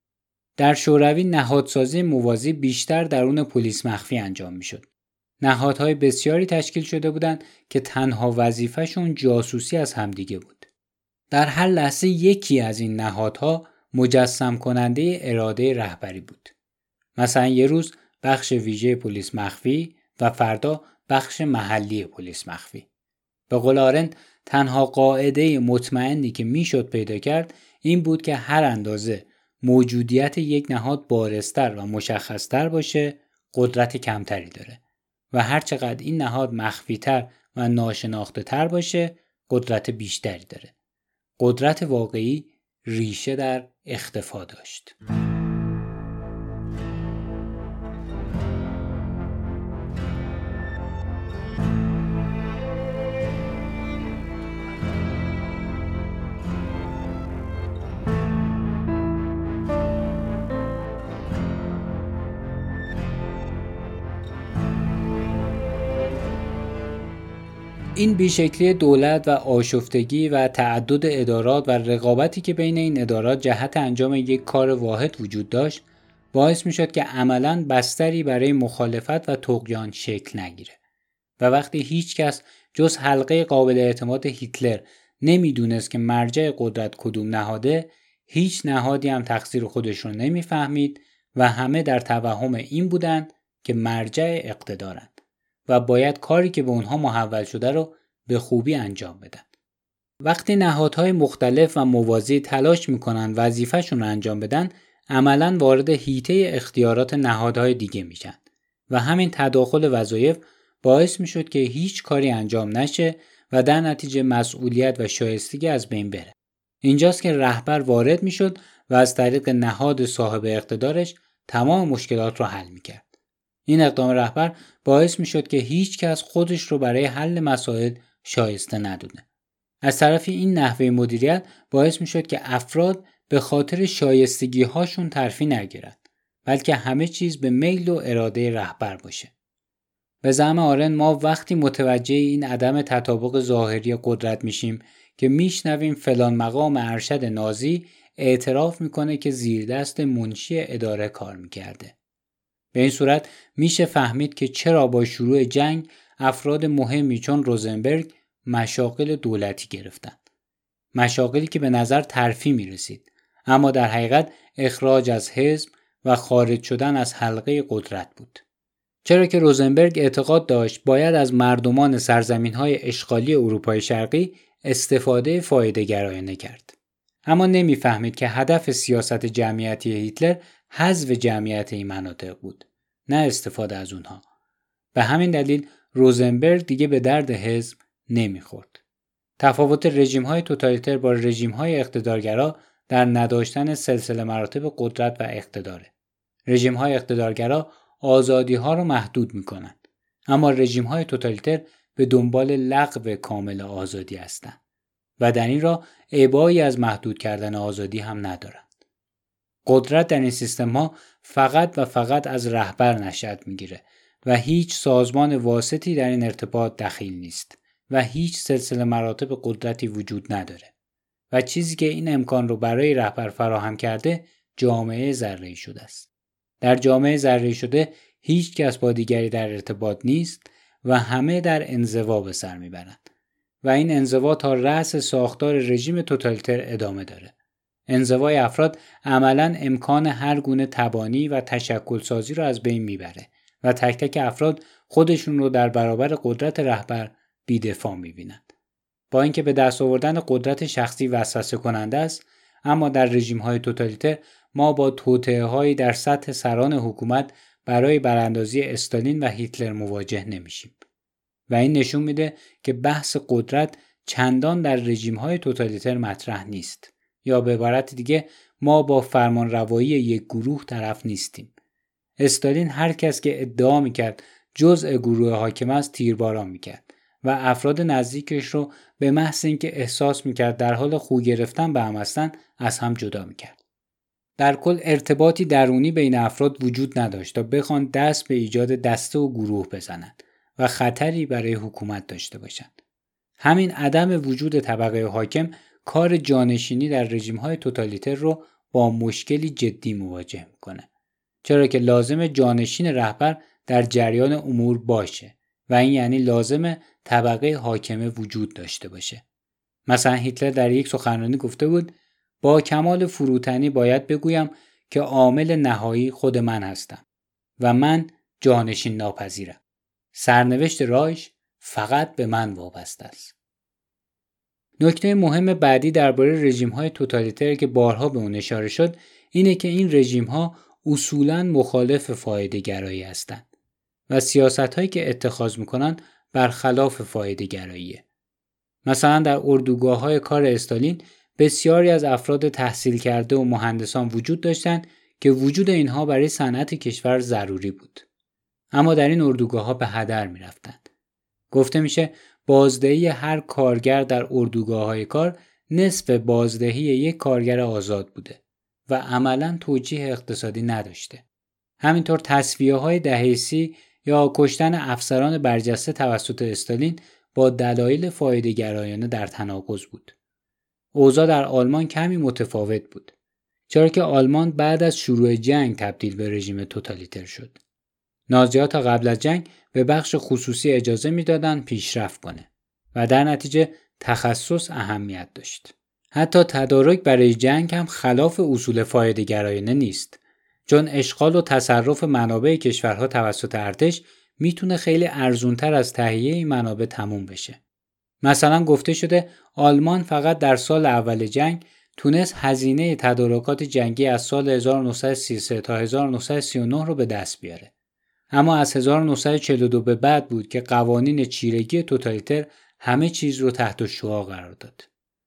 در شوروی نهادسازی موازی بیشتر درون پلیس مخفی انجام میشد. نهادهای بسیاری تشکیل شده بودند که تنها وظیفه‌شون جاسوسی از همدیگه بود. در هر لحظه یکی از این نهادها مجسم کننده اراده رهبری بود. مثلا یه روز بخش ویژه پلیس مخفی و فردا بخش محلی پلیس مخفی. به قول آرنت تنها قاعده مطمئنی که میشد پیدا کرد این بود که هر اندازه موجودیت یک نهاد بارزتر و مشخصتر باشه قدرت کمتری داره و هر چقدر این نهاد مخفیتر و ناشناخته تر باشه قدرت بیشتری داره. قدرت واقعی ریشه در اختفا داشت. این بیشکلی دولت و آشفتگی و تعدد ادارات و رقابتی که بین این ادارات جهت انجام یک کار واحد وجود داشت باعث می شد که عملاً بستری برای مخالفت و طغیان شکل نگیره و وقتی هیچ کس جز حلقه قابل اعتماد هیتلر نمیدونست که مرجع قدرت کدوم نهاده، هیچ نهادی هم تقصیر خودش رو نمیفهمید و همه در توهم این بودن که مرجع اقتدارن و باید کاری که به اونها محول شده رو به خوبی انجام بدن. وقتی نهادهای مختلف و موازی تلاش میکنن وظیفه‌شون رو انجام بدن، عملاً وارد حیطه اختیارات نهادهای دیگه میشن و همین تداخل وظایف باعث میشد که هیچ کاری انجام نشه و در نتیجه مسئولیت و شایستگی از بین بره. اینجاست که رهبر وارد میشد و از طریق نهاد صاحب اقتدارش تمام مشکلات رو حل میکرد. این اقدام رهبر باعث میشد که هیچ کس خودش رو برای حل مسائل شایسته ندونه. از طرفی این نحوه مدیریت باعث میشد که افراد به خاطر شایستگی هاشون ترفیع نگیرند، بلکه همه چیز به میل و اراده رهبر باشه. به زعم آرن ما وقتی متوجه این عدم تطابق ظاهری قدرت میشیم که میشنویم فلان مقام ارشد نازی اعتراف میکنه که زیر دست منشی اداره کار میکرده. به این صورت میشه فهمید که چرا با شروع جنگ افراد مهمی چون روزنبرگ مشاغل دولتی گرفتند. مشاغلی که به نظر ترفیع میرسید، اما در حقیقت اخراج از حزب و خارج شدن از حلقه قدرت بود. چرا که روزنبرگ اعتقاد داشت باید از مردمان سرزمین‌های اشغالی اروپای شرقی استفاده فایده‌گرایانه کرد. اما نمیفهمید که هدف سیاست جمعیتی هیتلر حذف جمعیت این مناطق بود، نه استفاده از اونها. به همین دلیل روزنبرگ دیگه به درد حزب نمیخورد. تفاوت رژیم‌های توتالیتر با رژیم‌های اقتدارگرا در نداشتن سلسله مراتب قدرت و اقتداره. رژیم‌های اقتدارگرا آزادی‌ها رو محدود می‌کنن، اما رژیم‌های توتالیتر به دنبال لغو کامل آزادی هستند و در این راه ابایی از محدود کردن آزادی هم ندارند. قدرت در این سیستم‌ها فقط و فقط از رهبر نشأت می‌گیره و هیچ سازمان واسطی در این ارتباط دخیل نیست و هیچ سلسله مراتب قدرتی وجود نداره و چیزی که این امکان رو برای رهبر فراهم کرده جامعه ذره‌ای شده است. در جامعه ذره‌ای شده هیچ کس با دیگری در ارتباط نیست و همه در انزوا به سر میبرند و این انزوا تا رأس ساختار رژیم توتالیتر ادامه داره. انزوای افراد عملاً امکان هر گونه تبانی و تشکل سازی رو از بین میبره و تک تک افراد خودشون رو در برابر قدرت رهبر بی‌دفاع میبینند. با اینکه به دست آوردن قدرت شخصی وسوسه کننده است، اما در رژیم‌های توتالیتر ما با توطئه‌هایی در سطح سران حکومت برای براندازی استالین و هیتلر مواجه نمیشیم و این نشون میده که بحث قدرت چندان در رژیم‌های توتالیتر مطرح نیست، یا به عبارت دیگه ما با فرمانروایی یک گروه طرف نیستیم. استالین هر کس که ادعا میکرد جزء گروه حاکم است تیرباران میکرد و افراد نزدیکش رو به محض اینکه احساس میکرد در حال خو گرفتن به هم هستن از هم جدا میکرد. در کل ارتباطی درونی بین افراد وجود نداشت تا بخوان دست به ایجاد دسته و گروه بزنند و خطری برای حکومت داشته باشند. همین عدم وجود طبقه حاکم کار جانشینی در رژیم‌های توتالیتر رو با مشکلی جدی مواجه میکنه. چرا که لازم جانشین رهبر در جریان امور باشه و این یعنی لازم طبقه حاکمه وجود داشته باشه. مثلا هیتلر در یک سخنرانی گفته بود با کمال فروتنی باید بگویم که عامل نهایی خود من هستم و من جانشین ناپذیرم. سرنوشت رایش فقط به من وابسته است. نکته مهم بعدی درباره رژیم‌های توتالیتر که بارها به اون اشاره شد اینه که این رژیم‌ها اصولاً مخالف فایده گرایی هستند و سیاست‌هایی که اتخاذ می‌کنن برخلاف فایده گراییه. مثلا در اردوگاه‌های کار استالین بسیاری از افراد تحصیل کرده و مهندسان وجود داشتند که وجود اینها برای صنعت کشور ضروری بود. اما در این اردوگاه‌ها به هدر می‌رفتند. گفته میشه بازدهی هر کارگر در اردوگاه‌های کار نصف بازدهی یک کارگر آزاد بوده و عملاً توجیه اقتصادی نداشته. همینطور تصفیه‌های دهه 30 یا کشتن افسران برجسته توسط استالین با دلایل فایده‌گرایانه در تناقض بود. اوضاع در آلمان کمی متفاوت بود، چرا که آلمان بعد از شروع جنگ تبدیل به رژیم توتالیتر شد. نازی‌ها تا قبل از جنگ به بخش خصوصی اجازه میدادن پیشرفت کنه و در نتیجه تخصص اهمیت داشت. حتی تدارک برای جنگ هم خلاف اصول فایده‌گرایانه نیست، چون اشغال و تصرف منابع کشورها توسط ارتش میتونه خیلی ارزونتر از تهیه این منابع تموم بشه. مثلا گفته شده آلمان فقط در سال اول جنگ تونست هزینه تدارکات جنگی از سال 1933 تا 1939 رو به دست بیاره. اما از 1942 به بعد بود که قوانین چیرگی توتالیتر همه چیز رو تحت الشعاع قرار داد.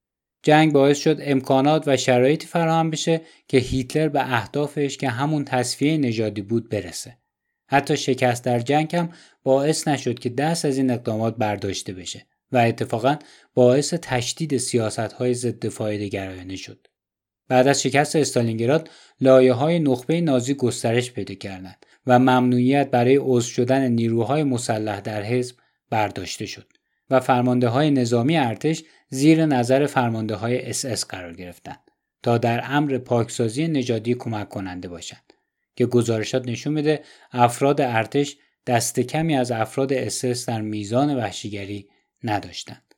جنگ باعث شد امکانات و شرایطی فراهم بشه که هیتلر به اهدافش که همون تصفیه نژادی بود برسه. حتی شکست در جنگ هم باعث نشد که دست از این اقدامات برداشته بشه و اتفاقاً باعث تشدید سیاست‌های ضد فایده‌گرایانه شد. بعد از شکست استالینگراد لایه‌های نخبه نازی گسترش پیدا کردند و ممنوعیت برای عضو شدن نیروهای مسلح در حزب برداشته شد و فرمانده‌های نظامی ارتش زیر نظر فرمانده‌های SS قرار گرفتند تا در امر پاکسازی نژادی کمک کننده باشند که گزارشات نشون میده افراد ارتش دست کمی از افراد SS در میزان وحشیگری نداشتند.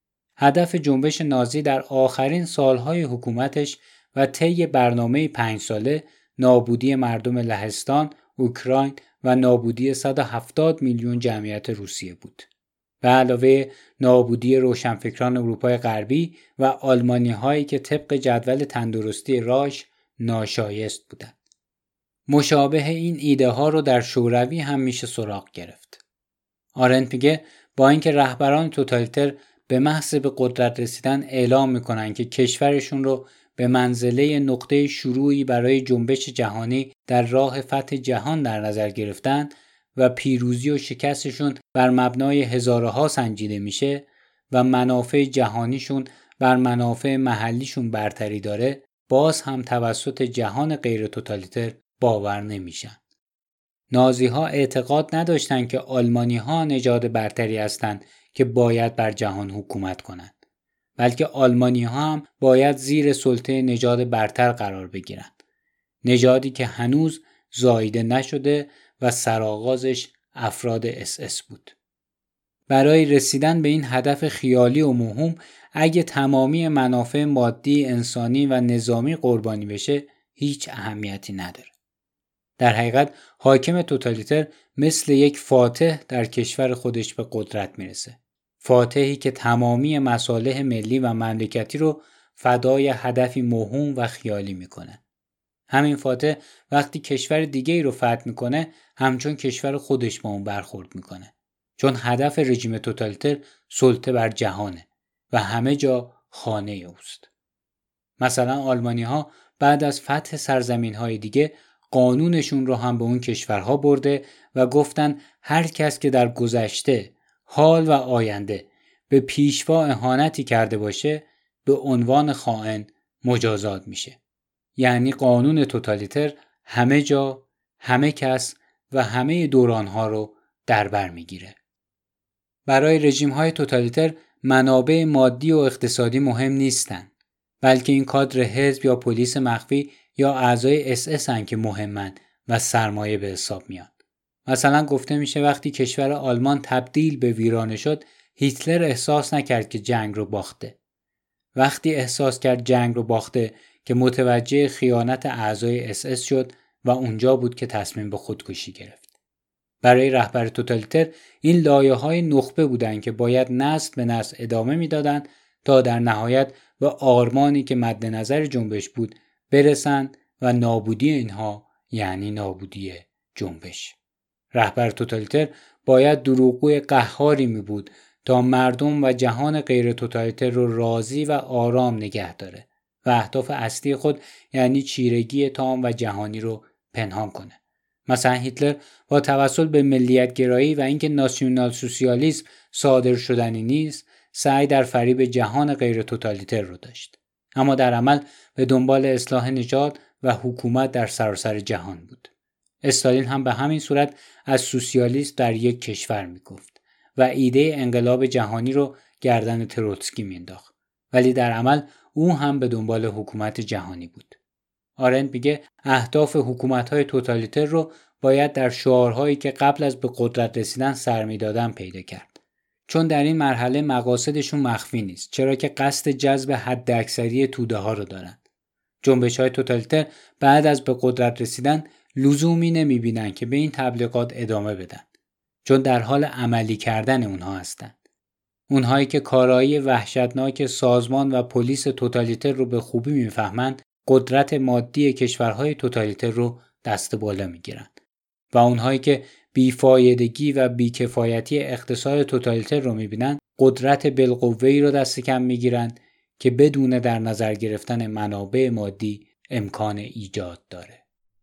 هدف جنبش نازی در آخرین سالهای حکومتش و طی برنامه 5 ساله نابودی مردم لهستان، اوکراین و نابودی 170 میلیون جمعیت روسیه بود. به علاوه نابودی روشنفکران اروپای غربی و آلمانی هایی که طبق جدول تندرستی راش ناشایست بودند. مشابه این ایده ها رو در شوروی هم میشه سراغ گرفت. آرنت میگه با اینکه رهبران توتالیتر به محض به قدرت رسیدن اعلام میکنن که کشورشون رو به منزله نقطه شروعی برای جنبش جهانی در راه فتح جهان در نظر گرفتن و پیروزی و شکستشون بر مبنای هزارها سنجیده میشه و منافع جهانیشون بر منافع محلیشون برتری داره، باز هم توسط جهان غیر توتالیتر باور نمیشن. نازی ها اعتقاد نداشتند که آلمانی ها نژاد برتری هستند که باید بر جهان حکومت کنند، بلکه آلمانی ها هم باید زیر سلطه نژاد برتر قرار بگیرند. نژادی که هنوز زاییده نشده و سرآغازش افراد SS بود. برای رسیدن به این هدف خیالی و موهوم، اگه تمامی منافع مادی، انسانی و نظامی قربانی بشه، هیچ اهمیتی نداره. در حقیقت حاکم توتالیتر مثل یک فاتح در کشور خودش به قدرت میرسه. فاتحی که تمامی مصالح ملی و مملکتی رو فدای هدفی موهوم و خیالی میکنه. همین فاتح وقتی کشور دیگه‌ای رو فتح میکنه، همچون کشور خودش با اون برخورد میکنه. چون هدف رژیم توتالیتر سلطه بر جهانه و همه جا خانه اوست. مثلا آلمانی ها بعد از فتح سرزمین های دیگه قانونشون رو هم به اون کشورها برده و گفتن هر کس که در گذشته، حال و آینده به پیشوا اهانتی کرده باشه به عنوان خائن مجازات میشه. یعنی قانون توتالیتر همه جا، همه کس و همه دورانها رو در بر میگیره. برای رژیم‌های توتالیتر منابع مادی و اقتصادی مهم نیستن، بلکه این کادر حزب یا پلیس مخفی یا اعضای SS هن که مهمن و سرمایه به حساب میان. مثلا گفته میشه وقتی کشور آلمان تبدیل به ویرانه شد، هیتلر احساس نکرد که جنگ رو باخته. وقتی احساس کرد جنگ رو باخته که متوجه خیانت اعضای SS شد و اونجا بود که تصمیم به خودکشی گرفت. برای رهبر توتالیتر این لایه‌های نخبه بودند که باید نسل به نسل ادامه میدادند تا در نهایت به آرمانی که مد نظر جنبش بود برسند و نابودی اینها یعنی نابودی جنبش. رهبر توتالیتر باید دروغگوی قهاری می بود تا مردم و جهان غیر توتالیتر رو راضی و آرام نگه داره و اهداف اصلی خود یعنی چیرگی تام و جهانی رو پنهان کنه. مثلا هیتلر با توسل به ملیت گرایی و اینکه ناسیونال سوسیالیسم صادر شدنی نیست، سعی در فریب جهان غیر توتالیتر رو داشت. اما در عمل به دنبال اصلاح نژاد و حکومت در سراسر جهان بود. استالین هم به همین صورت از سوسیالیسم در یک کشور میگفت و ایده انقلاب جهانی رو گردن تروتسکی مینداخت، ولی در عمل او هم به دنبال حکومت جهانی بود. آرنت میگه اهداف حکومت‌های توتالیتر رو باید در شعارهایی که قبل از به قدرت رسیدن سر میدادن پیدا کرد. چون در این مرحله مقاصدشون مخفی نیست، چرا که قصد جذب حداکثری توده ها رو دارن. جنبش‌های توتالیتر بعد از به قدرت رسیدن لزومی نمیبینن که به این تبلیغات ادامه بدن، چون در حال عملی کردن اونها هستن. اونهایی که کارایی وحشتناک سازمان و پلیس توتالیتر رو به خوبی میفهمند، قدرت مادی کشورهای توتالیتر رو دست بالا میگیرن و اونهایی که بیفایدگی و بیکفایتی اقتصاد توتالیتر رو میبینن، قدرت بالقوه‌ای رو دست کم میگیرن که بدون در نظر گرفتن منابع مادی امکان ایجاد داره.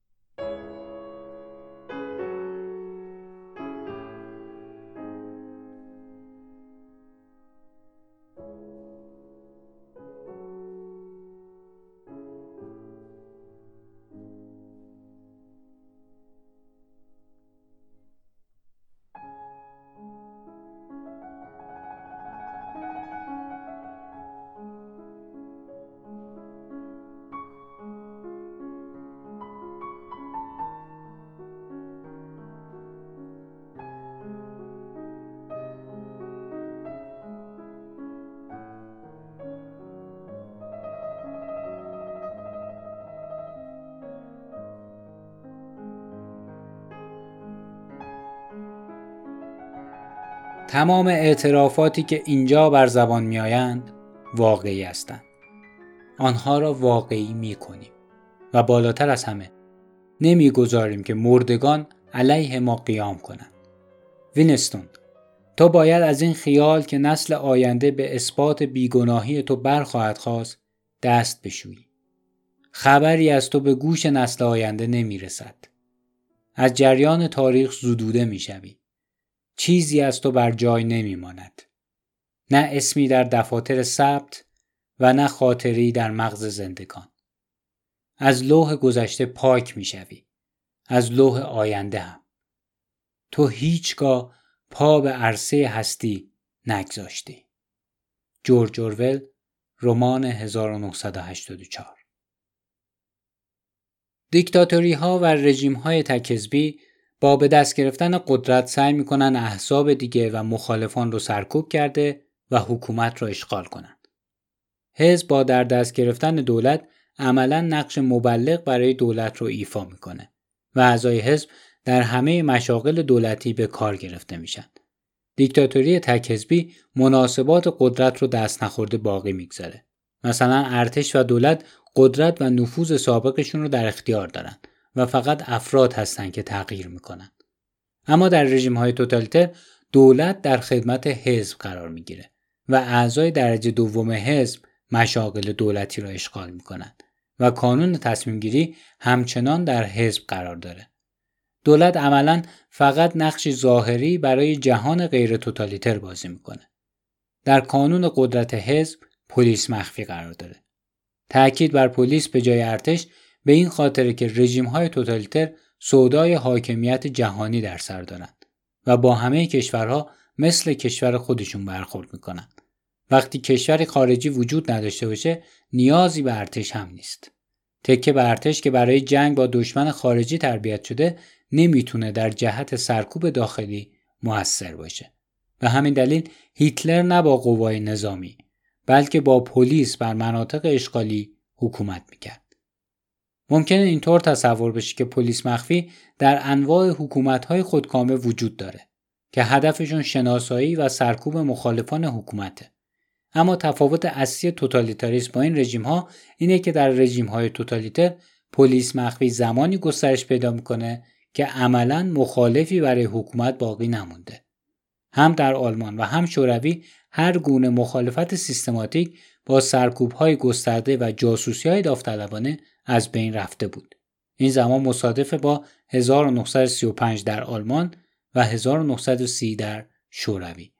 تمام اعترافاتی که اینجا بر زبان می آیند واقعی هستند. آنها را واقعی می کنیم و بالاتر از همه نمیگذاریم که مردگان علیه ما قیام کنند. وینستون، تو باید از این خیال که نسل آینده به اثبات بیگناهی تو برخواهد خواست دست بشویی. خبری از تو به گوش نسل آینده نمیرسد. از جریان تاریخ زدوده میشوی. چیزی از تو بر جای نمیماند. نه اسمی در دفاتر ثبت و نه خاطری در مغز زندگان. از لوح گذشته پاک میشوی. از لوح آینده هم. تو هیچگاه پا به عرصه هستی نگذاشتی. جورج اورول، رمان 1984. دیکتاتوری ها و رژیم های تک‌حزبی با به دست گرفتن قدرت سعی میکنن احزاب دیگه و مخالفان رو سرکوب کرده و حکومت رو اشغال کنن. حزب با در دست گرفتن دولت عملاً نقش مبلغ برای دولت رو ایفا میکنه و اعضای حزب در همه مشاغل دولتی به کار گرفته میشن. دیکتاتوری تک‌حزبی مناسبات قدرت رو دست نخورده باقی میگذاره. مثلا ارتش و دولت قدرت و نفوذ سابقشون رو در اختیار دارن و فقط افراد هستن که تغییر میکنن. اما در رژیم‌های توتالیتر دولت در خدمت حزب قرار میگیره و اعضای درجه دوم حزب مشاغل دولتی را اشغال میکنن و کانون تصمیم گیری همچنان در حزب قرار داره. دولت عملاً فقط نقشی ظاهری برای جهان غیر توتالیتر بازی میکنه. در کانون قدرت حزب پلیس مخفی قرار داره. تأکید بر پلیس به جای ارتش به این خاطره که رژیم‌های توتالیتر سودای حاکمیت جهانی در سر دارن و با همه کشورها مثل کشور خودشون برخورد میکنن. وقتی کشوری خارجی وجود نداشته باشه نیازی به ارتش هم نیست. تکه به ارتش که برای جنگ با دشمن خارجی تربیت شده نمیتونه در جهت سرکوب داخلی مؤثر باشه. به همین دلیل هیتلر نه با قوای نظامی بلکه با پلیس بر مناطق اشغالی حکومت میکرد. ممکنه اینطور تصور بشه که پلیس مخفی در انواع حکومت‌های خودکامه وجود داره که هدفشون شناسایی و سرکوب مخالفان حکومته. اما تفاوت اصلی توتالیتاریسم با این رژیم‌ها اینه که در رژیم‌های توتالیتر پلیس مخفی زمانی گسترش پیدا میکنه که عملاً مخالفی برای حکومت باقی نمونده. هم در آلمان و هم شوروی هر گونه مخالفت سیستماتیک با سرکوب‌های گسترده و جاسوسی‌های داوطلبانه از بین رفته بود. این زمان مصادف با 1935 در آلمان و 1930 در شوروی.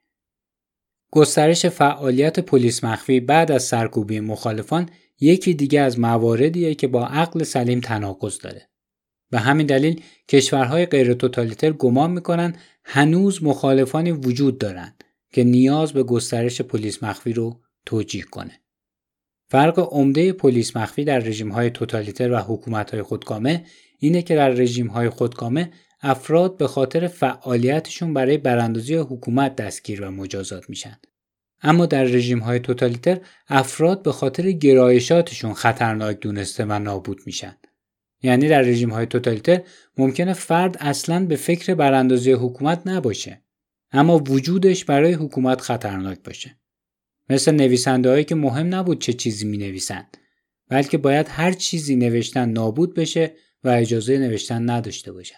گسترش فعالیت پلیس مخفی بعد از سرکوبی مخالفان یکی دیگه از مواردیه که با عقل سلیم تناقض داره. به همین دلیل کشورهای غیر توتالیتر گمان میکنن هنوز مخالفانی وجود دارن که نیاز به گسترش پلیس مخفی رو توجیه کنه. فرق عمده پلیس مخفی در رژیم‌های توتالیتر و حکومت‌های خودکامه اینه که در رژیم‌های خودکامه افراد به خاطر فعالیتشون برای براندازی حکومت دستگیر و مجازات میشن. اما در رژیم‌های توتالیتر افراد به خاطر گرایشاتشون خطرناک دونسته و نابود میشن. یعنی در رژیم‌های توتالیتر ممکنه فرد اصلاً به فکر براندازی حکومت نباشه، اما وجودش برای حکومت خطرناک باشه. مثل نویسنده‌هایی که مهم نبود چه چیزی می‌نویسن، بلکه باید هر چیزی نوشتن نابود بشه و اجازه نوشتن نداشته باشن.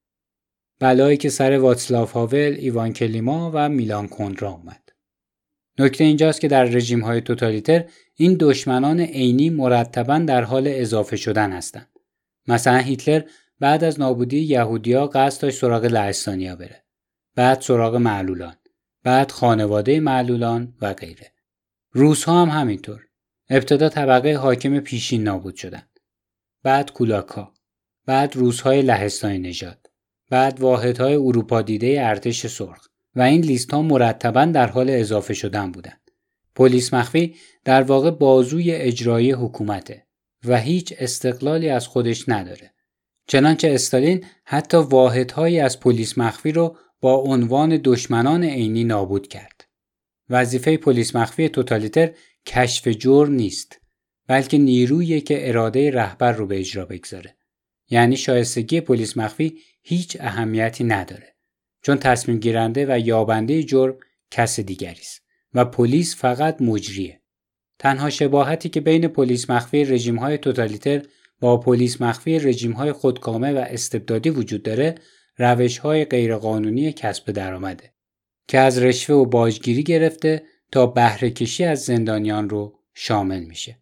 بلایی که سر واتسلاو هاول، ایوان کلیما و میلان کندرا اومد. نکته اینجاست که در رژیم‌های توتالیتر این دشمنان عینی مرتباً در حال اضافه شدن هستند. مثلا هیتلر بعد از نابودی یهودی‌ها قصد داشت سراغ لهستانی‌ها بره. بعد سراغ معلولان. بعد خانواده معلولان و غیره. روس‌ها هم همینطور. ابتدا طبقه حاکم پیشین نابود شدن. بعد کولاک‌ها. بعد روس‌های لهستانی نژاد. بعد واحدهای اروپا دیده ارتش سرخ. و این لیست‌ها مرتباً در حال اضافه شدن بودن. پلیس مخفی در واقع بازوی اجرایی حکومته و هیچ استقلالی از خودش نداره. چنانچه استالین حتی واحدهایی از پلیس مخفی رو با عنوان دشمنان عینی نابود کرد. وظیفه پلیس مخفی توتالیتر کشف جرم نیست، بلکه نیرویی که اراده رهبر رو به اجرا بگذاره. یعنی شایستگی پلیس مخفی هیچ اهمیتی نداره، چون تصمیم گیرنده و یابنده جرم کس دیگری است و پلیس فقط مجریه. تنها شباهتی که بین پلیس مخفی رژیم‌های توتالیتر با پلیس مخفی رژیم‌های خودکامه و استبدادی وجود داره، روش‌های غیرقانونی کسب درآمده که از رشوه و باجگیری گرفته تا بهره‌کشی از زندانیان رو شامل میشه.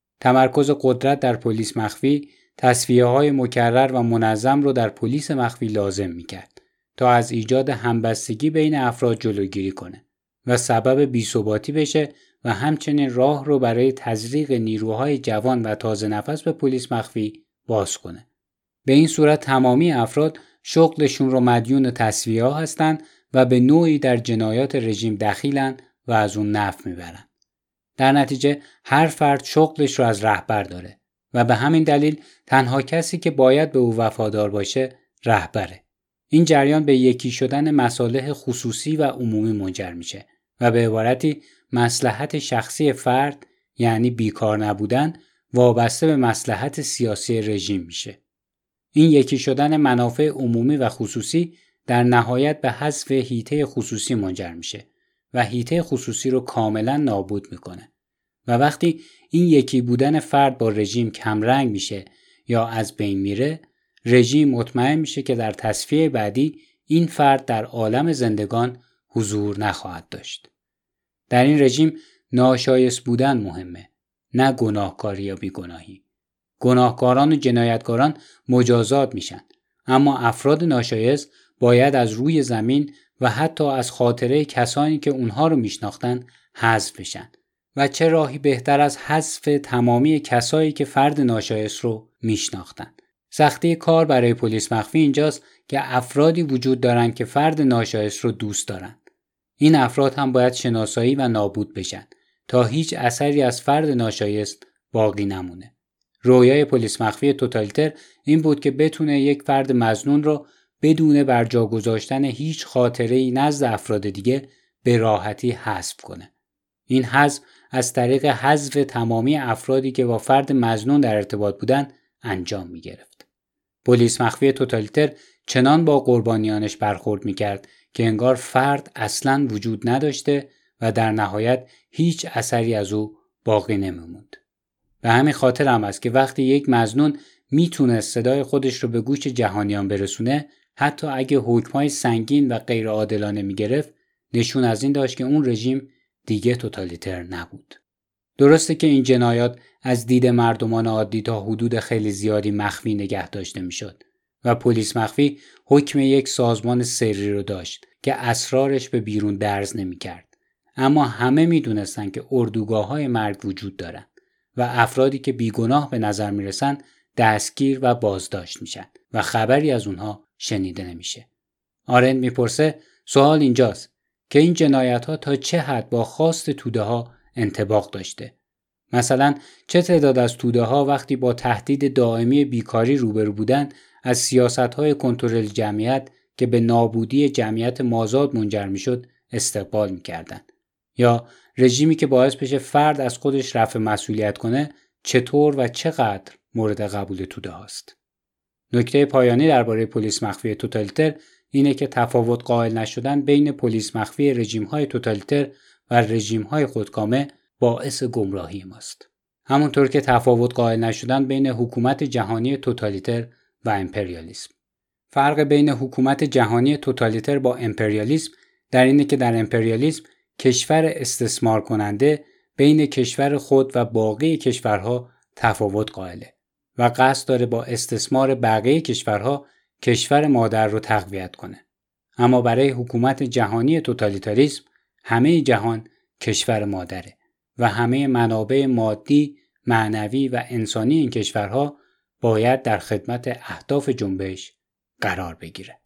تمرکز قدرت در پلیس مخفی تصفیه‌های مکرر و منظم رو در پلیس مخفی لازم میکرد تا از ایجاد همبستگی بین افراد جلوگیری کنه و سبب بی‌ثباتی بشه و همچنین راه رو برای تزریق نیروهای جوان و تازه نفس به پلیس مخفی باز کنه. به این صورت تمامی افراد شغلشون رو مدیون تصفیه‌ها هستن و به نوعی در جنایات رژیم دخیلن و از اون نفع میبرن. در نتیجه هر فرد شغلش رو از رهبر داره و به همین دلیل تنها کسی که باید به او وفادار باشه رهبره. این جریان به یکی شدن مصالح خصوصی و عمومی منجر میشه و به عبارتی مصلحت شخصی فرد، یعنی بیکار نبودن، وابسته به مصلحت سیاسی رژیم میشه. این یکی شدن منافع عمومی و خصوصی در نهایت به حذف حیطه خصوصی منجر میشه و حیطه خصوصی رو کاملا نابود میکنه. و وقتی این یکی بودن فرد با رژیم کمرنگ میشه یا از بین میره، رژیم مطمئن میشه که در تصفیه بعدی این فرد در عالم زندگان حضور نخواهد داشت. در این رژیم ناشایست بودن مهمه، نه گناهکاری یا بیگناهی. گناهکاران و جنایتکاران مجازات میشن، اما افراد ناشایست باید از روی زمین و حتی از خاطره کسانی که اونها رو میشناختن حذف بشن. و چه راهی بهتر از حذف تمامی کسایی که فرد ناشایست رو میشناختن. سختی کار برای پلیس مخفی اینجاست که افرادی وجود دارن که فرد ناشایست رو دوست دارن. این افراد هم باید شناسایی و نابود بشن تا هیچ اثری از فرد ناشایست باقی نمونه. رویای پلیس مخفی توتالیتر این بود که بتونه یک فرد مظنون رو بدون برجا گذاشتن هیچ خاطره‌ای نزد افراد دیگه به راحتی حذف کنه. این حذف از طریق حذف تمامی افرادی که با فرد مظنون در ارتباط بودن انجام می گرفت. پلیس مخفی توتالیتر چنان با قربانیانش برخورد می کرد که انگار فرد اصلاً وجود نداشته و در نهایت هیچ اثری از او باقی نمی‌موند. به همین خاطر هم است که وقتی یک مظنون میتونه صدای خودش رو به گوش جهانیان برسونه، حتی اگه حکم‌های سنگین و غیر عادلانه میگرفت، نشون از این داشت که اون رژیم دیگه توتالیتر نبود. درسته که این جنایات از دید مردمان عادی تا حدود خیلی زیادی مخفی نگه داشته میشد و پلیس مخفی حکم یک سازمان سری رو داشت که اسرارش به بیرون درز نمی‌کرد. اما همه میدونستن که اردوگاه‌های مرگ وجود دارن و افرادی که بیگناه به نظر میرسن دستگیر و بازداشت میشن و خبری از اونها شنیده نمیشه. آرند میپرسه سوال اینجاست که این جنایت‌ها تا چه حد با خواست توده‌ها انطباق داشته. مثلا چه تعداد از توده‌ها وقتی با تهدید دائمی بیکاری روبرو بودن از سیاست‌های کنترل جمعیت که به نابودی جمعیت مازاد منجر میشد استقبال میکردن، یا رژیمی که باعث بشه فرد از خودش رفع مسئولیت کنه چطور و چقدر مورد قبول توده هاست. نکته پایانی درباره پلیس مخفی توتالیتر اینه که تفاوت قائل نشدن بین پلیس مخفی رژیم‌های توتالیتر و رژیم‌های خودکامه باعث گمراهی ماست. همونطور که تفاوت قائل نشدن بین حکومت جهانی توتالیتر و امپریالیسم. فرق بین حکومت جهانی توتالیتر با امپریالیسم در اینه که در امپریالیسم کشور استثمار کننده بین کشور خود و باقی کشورها تفاوت قائله و قصد داره با استثمار بقیه کشورها کشور مادر رو تقویت کنه. اما برای حکومت جهانی توتالیتاریسم همه جهان کشور مادره و همه منابع مادی، معنوی و انسانی این کشورها باید در خدمت اهداف جنبش قرار بگیره.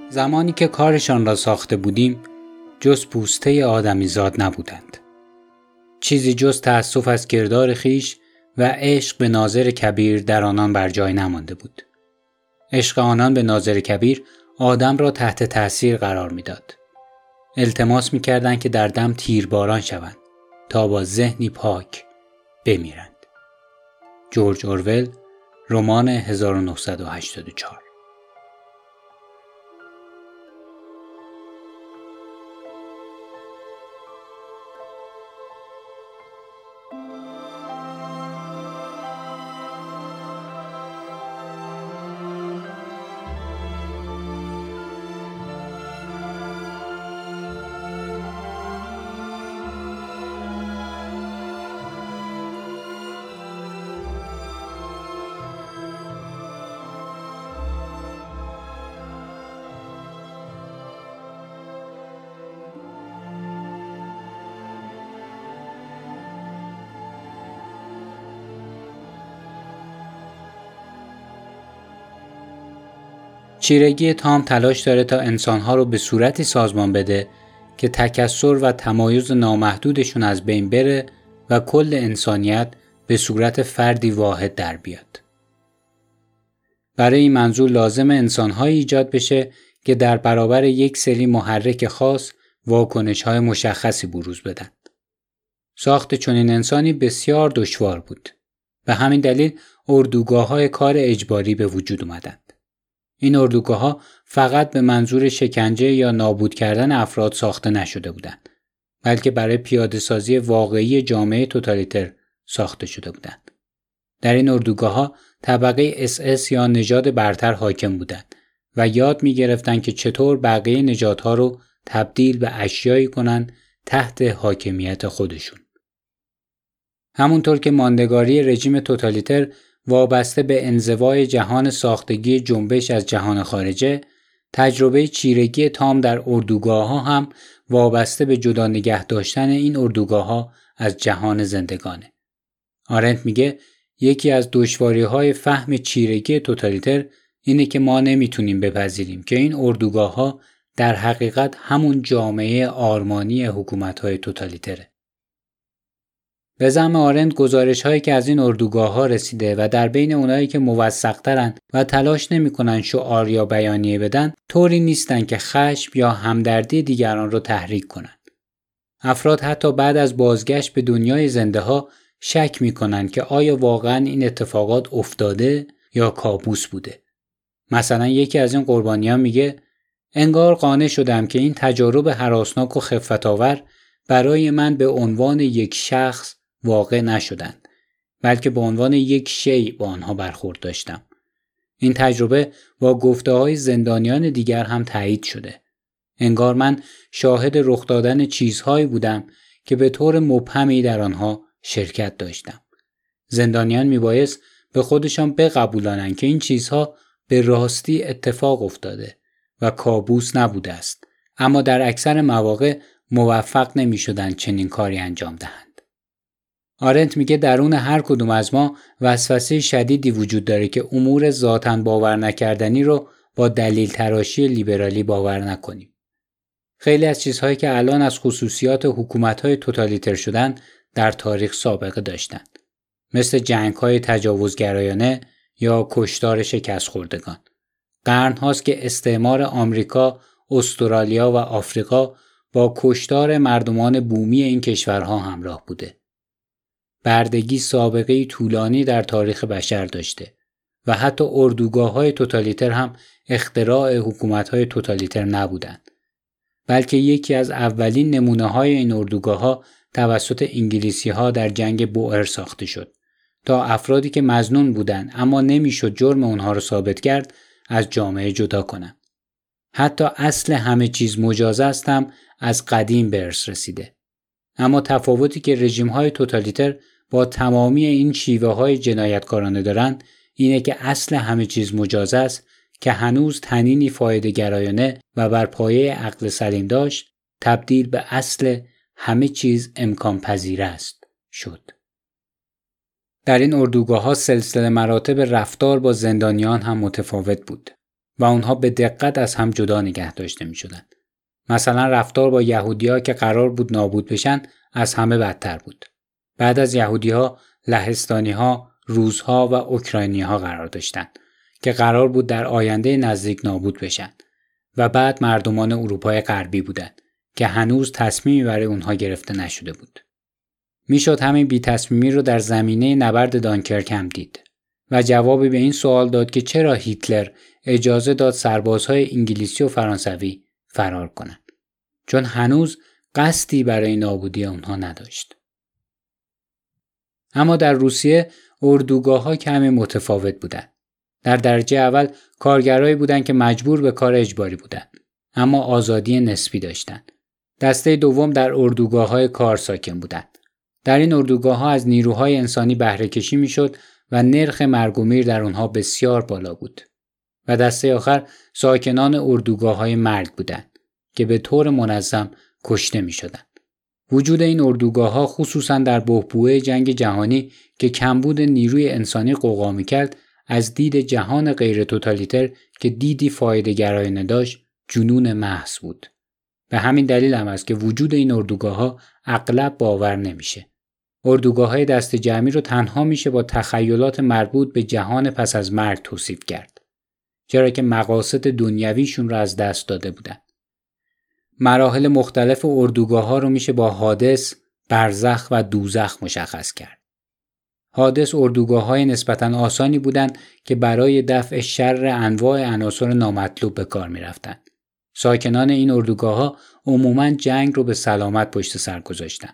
زمانی که کارشان را ساخته بودیم جز پوسته آدمیزاد نبودند. چیزی جز تأسف از کردار خیش و عشق به ناظر کبیر در آنان بر جای نمانده بود. عشق آنان به ناظر کبیر آدم را تحت تأثیر قرار می‌داد. التماس می‌کردند که در دم تیرباران شوند تا با ذهنی پاک بمیرند. جورج اورول، رمان 1984. چیرگی تام تلاش داره تا انسانها رو به صورتی سازمان بده که تکثر و تمایز نامحدودشون از بین بره و کل انسانیت به صورت فردی واحد در بیاد. برای این منظور لازم انسان‌هایی ایجاد بشه که در برابر یک سری محرک خاص واکنش‌های مشخصی بروز بدن. ساخت چنین انسانی بسیار دشوار بود. به همین دلیل اردوگاه‌های کار اجباری به وجود اومدند. این اردوگاه‌ها فقط به منظور شکنجه یا نابود کردن افراد ساخته نشده بودند، بلکه برای پیاده‌سازی واقعی جامعه توتالیتر ساخته شده بودند. در این اردوگاه‌ها طبقه SS یا نژاد برتر حاکم بودند و یاد می‌گرفتند که چطور بقیه نژادها رو تبدیل به اشیایی کنند تحت حاکمیت خودشون. همونطور که ماندگاری رژیم توتالیتر وابسته به انزوای جهان ساختگی جنبش از جهان خارجه، تجربه چیرگی تام در اردوگاه‌ها هم وابسته به جدا نگه داشتن این اردوگاه‌ها از جهان زندگانه. آرنت میگه یکی از دشواری‌های فهم چیرگی توتالیتر اینه که ما نمیتونیم بپذیریم که این اردوگاه‌ها در حقیقت همون جامعه آرمانی حکومت‌های توتالیتره. به زعم آرنت گزارش‌هایی که از این اردوگاه‌ها رسیده و در بین اونایی که موثق‌ترن و تلاش نمی‌کنن شعار یا بیانیه بدن، طوری نیستن که خشم یا همدردی دیگران رو تحریک کنن. افراد حتی بعد از بازگشت به دنیای زنده‌ها شک می‌کنن که آیا واقعاً این اتفاقات افتاده یا کابوس بوده. مثلا یکی از این قربانیان میگه انگار قانع شدم که این تجارب هراسناک و خفت‌آور برای من به عنوان یک شخص واقع نشدند، بلکه به عنوان یک شیء با آنها برخورد داشتم. این تجربه با گفته‌های زندانیان دیگر هم تایید شده. انگار من شاهد رخ دادن چیزهایی بودم که به طور مبهمی در آنها شرکت داشتم. زندانیان میبایست به خودشان بقبولانند که این چیزها به راستی اتفاق افتاده و کابوس نبوده است، اما در اکثر مواقع موفق نمی‌شدند چنین کاری انجام دهند. آرنت میگه درون هر کدوم از ما وسوسه شدیدی وجود داره که امور ذاتاً باور نکردنی رو با دلیل تراشی لیبرالی باور نکنیم. خیلی از چیزهایی که الان از خصوصیات حکومت‌های توتالیتر شدن در تاریخ سابقه داشتند، مثل جنگ‌های تجاوزگرایانه یا کشتار شکست خوردگان. قرن‌هاست که استعمار آمریکا، استرالیا و آفریقا با کشتار مردمان بومی این کشورها همراه بوده. بردگی سابقه طولانی در تاریخ بشر داشته و حتی اردوگاه‌های توتالیتر هم اختراع حکومت‌های توتالیتر نبودند، بلکه یکی از اولین نمونه‌های این اردوگاه‌ها توسط انگلیسی‌ها در جنگ بوئر ساخته شد تا افرادی که مظنون بودند اما نمیشد جرم اونها رو ثابت کرد از جامعه جدا کنند. حتی اصل همه چیز مجاز است هم از قدیم به ارث رسیده. اما تفاوتی که رژیم‌های توتالیتر با تمامی این شیوه‌های جنایتکارانه دارن اینه که اصل همه چیز مجاز است که هنوز تنینی فایده‌گرایانه و بر پایه عقل سلیم داشت تبدیل به اصل همه چیز امکان پذیر است شد. در این اردوگاه‌ها سلسله مراتب رفتار با زندانیان هم متفاوت بود. و اونها به دقت از هم جدا نگه داشته می شدن. مثلا رفتار با یهودی‌ها که قرار بود نابود بشن از همه بدتر بود. بعد از یهودی‌ها لهستانی‌ها، روس‌ها و اوکراینی‌ها قرار داشتن که قرار بود در آینده نزدیک نابود بشن و بعد مردمان اروپای غربی بودن که هنوز تصمیمی برای اونها گرفته نشده بود. میشد همین بی‌تصمیمی رو در زمینه نبرد دانکرک هم دید و جوابی به این سوال داد که چرا هیتلر اجازه داد سربازهای انگلیسی و فرانسوی فرار کنند، چون هنوز قصدی برای نابودی اونها نداشت. اما در روسیه اردوگاه‌ها کمی متفاوت بودند. در درجه اول کارگرایی بودند که مجبور به کار اجباری بودند، اما آزادی نسبی داشتند. دسته دوم در اردوگاه‌های کار ساکن بودند. در این اردوگاه‌ها از نیروهای انسانی بهره کشی می‌شد و نرخ مرگ و میر در آنها بسیار بالا بود. و دسته آخر ساکنان اردوگاه‌های مرگ بودند که به طور منظم کشته می‌شدند. وجود این اردوگاه‌ها خصوصاً در بحبوحه جنگ جهانی که کمبود نیروی انسانی غوغا می‌کرد، از دید جهان غیر توتالیتر که دیدی فایده‌گرایانه داشت، جنون محض بود. به همین دلیل هم است که وجود این اردوگاه‌ها اغلب باور نمیشه. اردوگاه‌های دست جمعی رو تنها میشه با تخیلات مربوط به جهان پس از مرگ توصیف کرد، چرا که مقاصد دنیویشون رو از دست داده بودن. مراحل مختلف اردوگاه‌ها رو میشه با حادث، برزخ و دوزخ مشخص کرد. حادث اردوگاه‌های نسبتاً آسانی بودند که برای دفع شر انواع عناصر نامطلوب به کار می‌رفتند. ساکنان این اردوگاه‌ها عموماً جنگ رو به سلامت پشت سر گذاشتند.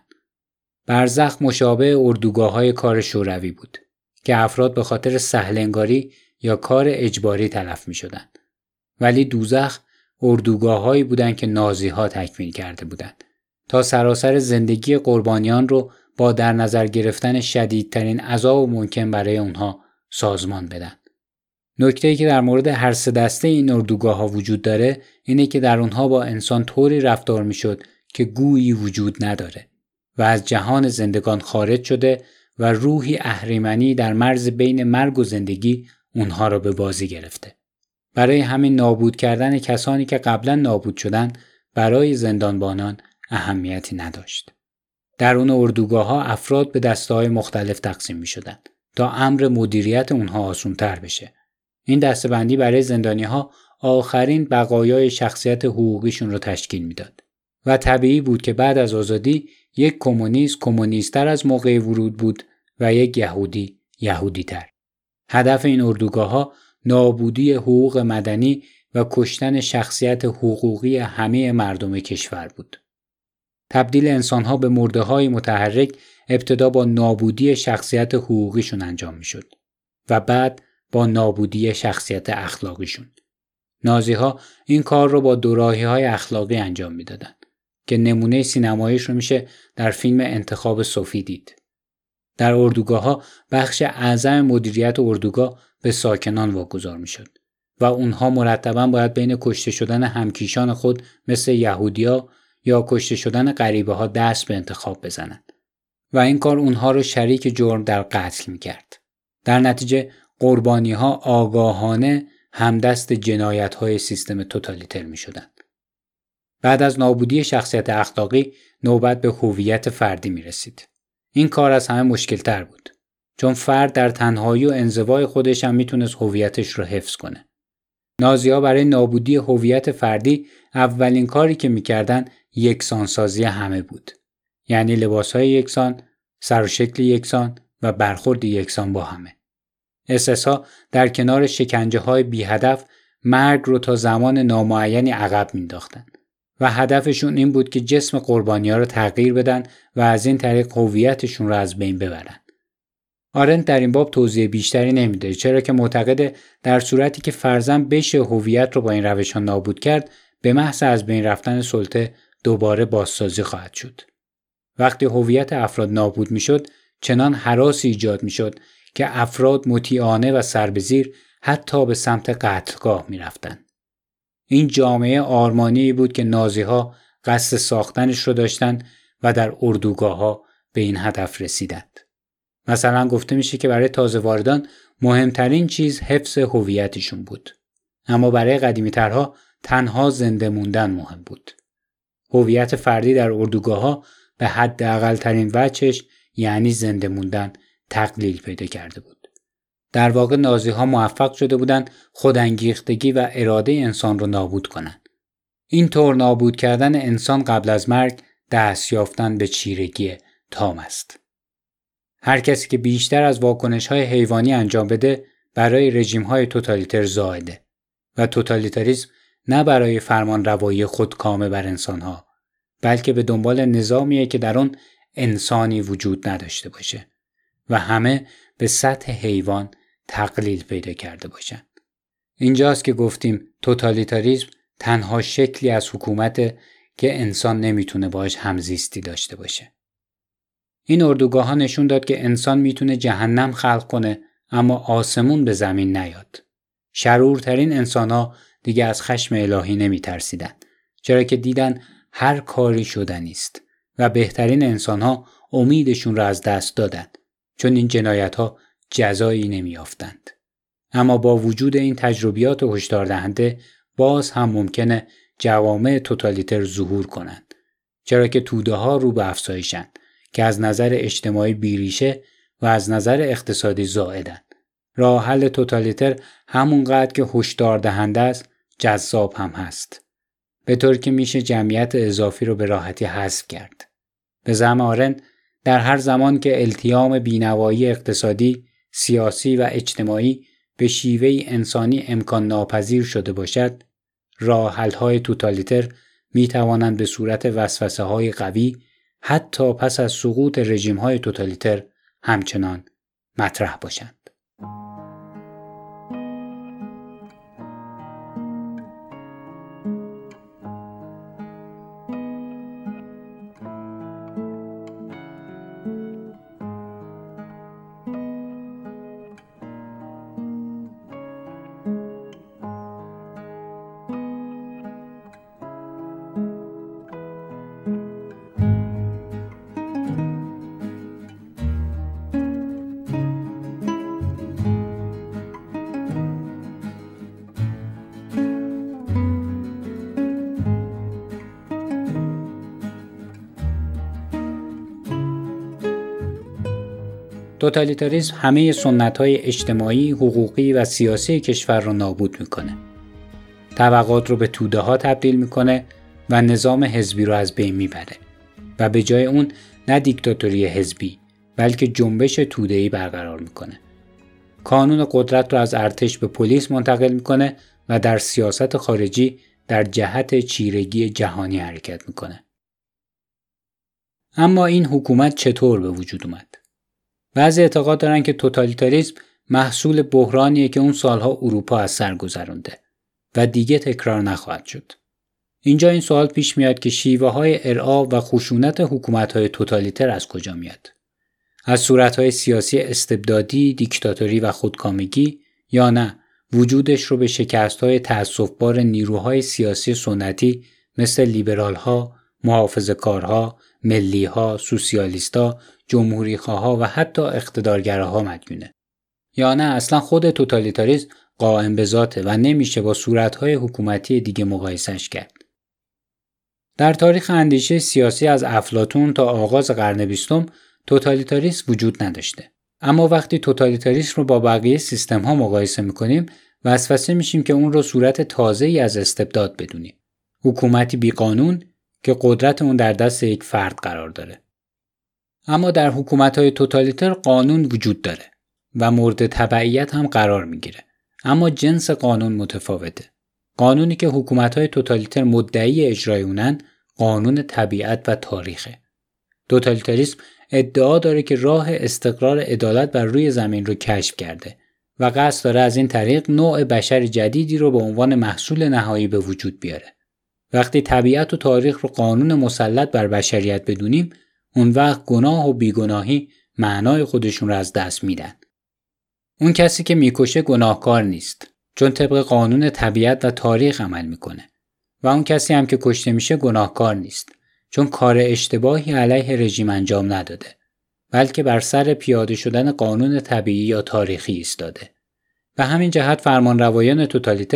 برزخ مشابه اردوگاه‌های کار شوروی بود که افراد به خاطر سهل‌انگاری یا کار اجباری تلف می‌شدند. ولی دوزخ اردوگاه‌هایی بودند که نازی‌ها تکمیل کرده بودند تا سراسر زندگی قربانیان رو با در نظر گرفتن شدیدترین عذاب ممکن برای اونها سازمان بدن. نکته‌ای که در مورد هر سه دسته این اردوگاه‌ها وجود داره اینه که در اونها با انسان طوری رفتار میشد که گویی وجود نداره و از جهان زندگان خارج شده و روحی اهریمنی در مرز بین مرگ و زندگی اونها را به بازی گرفته. برای همین نابود کردن کسانی که قبلا نابود شدن برای زندانبانان اهمیتی نداشت. درون اردوگاه‌ها افراد به دسته‌های مختلف تقسیم می‌شدند تا امر مدیریت اونها آسان‌تر بشه. این دسته‌بندی برای زندانی‌ها آخرین بقایای شخصیت حقوقیشون رو تشکیل میداد و طبیعی بود که بعد از آزادی یک کمونیست‌تر از موقع ورود بود و یک یهودی‌تر. هدف این اردوگاه‌ها نابودی حقوق مدنی و کشتن شخصیت حقوقی همه مردم کشور بود. تبدیل انسان‌ها به مرده‌های متحرک ابتدا با نابودی شخصیت حقوقیشون انجام می‌شد و بعد با نابودی شخصیت اخلاقیشون. نازی‌ها این کار رو با دوراهی‌های اخلاقی انجام می‌دادند که نمونه سینماییش رو میشه در فیلم انتخاب صوفی دید. در اردوگاه‌ها بخش اعظم مدیریت اردوگاه به ساکنان واگذار می‌شد و اونها مرتباً باید بین کشته شدن همکیشان خود مثل یهودی‌ها یا کشته شدن غریبه‌ها دست به انتخاب بزنند و این کار اونها رو شریک جرم در قتل می‌کرد. در نتیجه قربانی‌ها آگاهانه همدست جنایت‌های سیستم توتالیتر می‌شدند. بعد از نابودی شخصیت اخلاقی نوبت به هویت فردی می‌رسید. این کار از همه مشکل‌تر بود، چون فرد در تنهایی و انزوای خودش هم میتونست هویتش رو حفظ کنه. نازی‌ها برای نابودی هویت فردی اولین کاری که میکردن یکسانسازی همه بود. یعنی لباس‌های یکسان، سر و شکل یکسان و برخورد یکسان با همه. SS-ها در کنار شکنجه‌های بی‌هدف مرگ رو تا زمان نامعینی عقب مینداختن و هدفشون این بود که جسم قربانی‌ها رو تغییر بدن و از این طریق هویتشون رو از بین ببرن. آرنت در این باب توضیح بیشتری نمیده، چرا که معتقده در صورتی که فرضاً بشه هویت رو با این روش‌ها نابود کرد، به محض از بین رفتن سلطه دوباره بازسازی خواهد شد. وقتی هویت افراد نابود میشد، چنان هراسی ایجاد میشد که افراد مطیعانه و سربزیر حتی به سمت قتلگاه میرفتند. این جامعه آرمانی بود که نازی‌ها قصد ساختنش رو داشتند و در اردوگاه‌ها به این هدف رسیدند. مثلا گفته میشه که برای تازه واردان مهمترین چیز حفظ هویتشون بود. اما برای قدیمی‌ترها تنها زنده موندن مهم بود. هویت فردی در اردوگاه‌ها به حداقل ترین وجهش یعنی زنده موندن تقلیل پیدا کرده بود. در واقع نازی‌ها موفق شده بودند خودانگیختگی و اراده انسان رو نابود کنند. این طور نابود کردن انسان قبل از مرگ دست یافتن به چیرگی تام است. هر کسی که بیشتر از واکنش‌های حیوانی انجام بده برای رژیم‌های توتالیتر زائده و توتالیتاریسم نه برای فرمانروایی خودکامه بر انسان‌ها بلکه به دنبال نظامیه که در آن انسانی وجود نداشته باشه و همه به سطح حیوان تقلیل پیدا کرده باشند. اینجاست که گفتیم توتالیتاریسم تنها شکلی از حکومته که انسان نمیتونه باهاش همزیستی داشته باشه. این اردوگاه‌ها نشون داد که انسان میتونه جهنم خلق کنه اما آسمون به زمین نیاد. شرورترین انسان‌ها دیگه از خشم الهی نمیترسیدن، چرا که دیدن هر کاری شدنی است و بهترین انسان‌ها امیدشون را از دست دادن، چون این جنایت‌ها جزایی نمیافتند. اما با وجود این تجربیات هشدار دهنده باز هم ممکنه جوامع توتالیتر ظهور کنند، چرا که توده‌ها رو به افزایشند که از نظر اجتماعی بیریشه و از نظر اقتصادی زائدن. راه حل توتالیتر همونقدر که هشدار دهنده است جذاب هم هست، به طوری که میشه جمعیت اضافی رو به راحتی حذف کرد. به زعم آرن در هر زمان که التیام بینوایی اقتصادی، سیاسی و اجتماعی به شیوه انسانی امکان ناپذیر شده باشد، راه حل‌های توتالیتر می توانند به صورت وسوسه‌های قوی حتی پس از سقوط رژیم‌های توتالیتر همچنان مطرح باشند. توتالیتاریسم همه سنت‌های اجتماعی، حقوقی و سیاسی کشور را نابود میکنه. طبقات رو به توده‌ها تبدیل میکنه و نظام حزبی رو از بین میبره و به جای اون نه دیکتاتوری حزبی بلکه جنبش توده‌ای برقرار میکنه. کانون قدرت رو از ارتش به پلیس منتقل میکنه و در سیاست خارجی در جهت چیرگی جهانی حرکت میکنه. اما این حکومت چطور به وجود اومد؟ بعضی اعتقاد دارن که توتالیتاریسم محصول بحرانیه که اون سالها اروپا از سر گذرونده و دیگه تکرار نخواهد شد. اینجا این سوال پیش میاد که شیوه‌های ارعاب و خشونت حکومت‌های توتالیتر از کجا میاد؟ از صورت‌های سیاسی استبدادی، دیکتاتوری و خودکامگی، یا نه وجودش رو به شکست‌های تأسف‌بار نیروهای سیاسی سنتی مثل لیبرال‌ها، محافظه‌کارها، ملی‌ها، سوسیالیست‌ها، جمهوری‌خواها و حتی اقتدارگراها مدیونه. یا نه اصلا خود توتالیتاریسم قائم به ذاته و نمیشه با صورت‌های حکومتی دیگه مقایسش کرد. در تاریخ اندیشه سیاسی از افلاطون تا آغاز قرن 20 توتالیتاریسم وجود نداشته. اما وقتی توتالیتاریسم رو با بقیه سیستم‌ها مقایسه می‌کنیم، وسوسه میشیم که اون رو صورت تازه‌ای از استبداد بدونیم. حکومتی بی‌قانون که قدرت اون در دست یک فرد قرار داره. اما در حکومت‌های توتالیتر قانون وجود داره و مورد تبعیت هم قرار میگیره. اما جنس قانون متفاوته. قانونی که حکومت‌های توتالیتر مدعی اجرای اونن قانون طبیعت و تاریخه. توتالیتاریسم ادعا داره که راه استقرار عدالت بر روی زمین رو کشف کرده و قصد داره از این طریق نوع بشر جدیدی رو به عنوان محصول نهایی به وجود بیاره. وقتی طبیعت و تاریخ رو قانون مسلط بر بشریت بدونیم، اون وقت گناه و بیگناهی معنای خودشون رو از دست میدن. اون کسی که میکشه گناهکار نیست، چون طبق قانون طبیعت و تاریخ عمل میکنه. و اون کسی هم که کشته میشه گناهکار نیست، چون کار اشتباهی علیه رژیم انجام نداده، بلکه بر سر پیاده شدن قانون طبیعی یا تاریخی ایستاده. و همین جهت فرمانروایان توتالیتر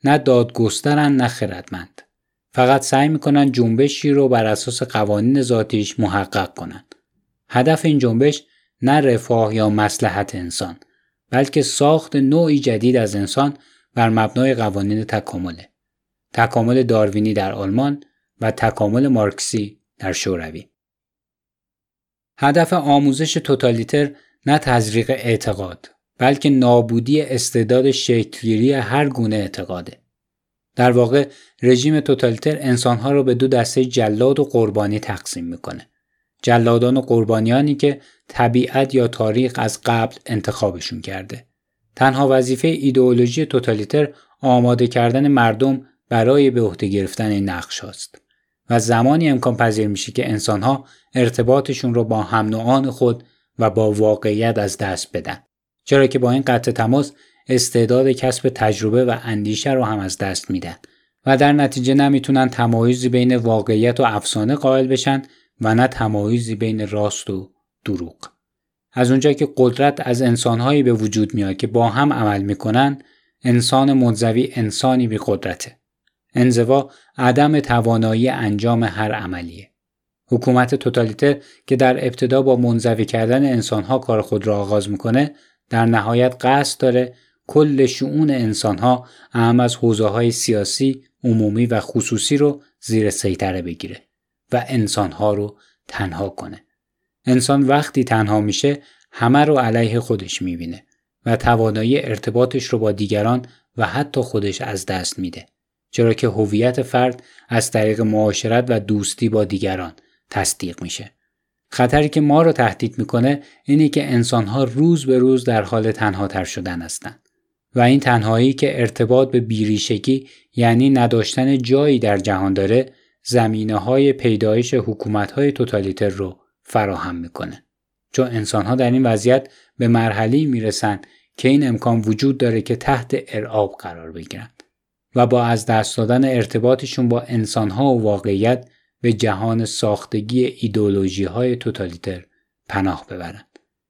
نه دادگسترن نه خردمند. فقط سعی میکنن جنبشی رو بر اساس قوانین ذاتیش محقق کنن. هدف این جنبش نه رفاه یا مصلحت انسان، بلکه ساخت نوعی جدید از انسان بر مبنای قوانین تکامله. تکامل داروینی در آلمان و تکامل مارکسی در شوروی. هدف آموزش توتالیتر نه تزریق اعتقاد، بلکه نابودی استعداد شکل‌گیری هر گونه اعتقاده. در واقع رژیم توتالیتر انسانها را به دو دسته جلاد و قربانی تقسیم میکنه. جلادان و قربانیانی که طبیعت یا تاریخ از قبل انتخابشون کرده. تنها وظیفه ایدئولوژی توتالیتر آماده کردن مردم برای به عهده گرفتن این نقش هاست و زمانی امکان پذیر میشه که انسانها ارتباطشون رو با هم نوعان خود و با واقعیت از دست بدن، چرا که با این قطع تماس استعداد کسب تجربه و اندیشه رو هم از دست میدن و در نتیجه نمیتونن تمایزی بین واقعیت و افسانه قائل بشن و نه تمایزی بین راست و دروغ. از اونجا که قدرت از انسانهایی به وجود میاد که با هم عمل میکنن، انسان منزوی انسانی بی قدرته. انزوا عدم توانایی انجام هر عملیه. حکومت توتالیتر که در ابتدا با منزوی کردن انسانها کار خود را آغاز میکنه، در نهایت قصد داره کل شؤون انسانها اهم از حوزه‌های سیاسی، عمومی و خصوصی رو زیر سیطره بگیره و انسانها رو تنها کنه. انسان وقتی تنها میشه همه رو علیه خودش میبینه و توانایی ارتباطش رو با دیگران و حتی خودش از دست میده، چرا که هویت فرد از طریق معاشرت و دوستی با دیگران تصدیق میشه. خطری که ما رو تهدید میکنه اینه که انسانها روز به روز در حال تنها تر شدن هستن و این تنهایی که ارتباط به بیریشگی یعنی نداشتن جایی در جهان داره، زمینه‌های پیدایش حکومت‌های توتالیتر رو فراهم میکنه. چون انسان‌ها در این وضعیت به مرحله‌ای میرسن که این امکان وجود داره که تحت ارعاب قرار بگیرن و با از دست دادن ارتباطشون با انسان‌ها و واقعیت به جهان ساختگی ایدئولوژی‌های توتالیتر پناه ببرن.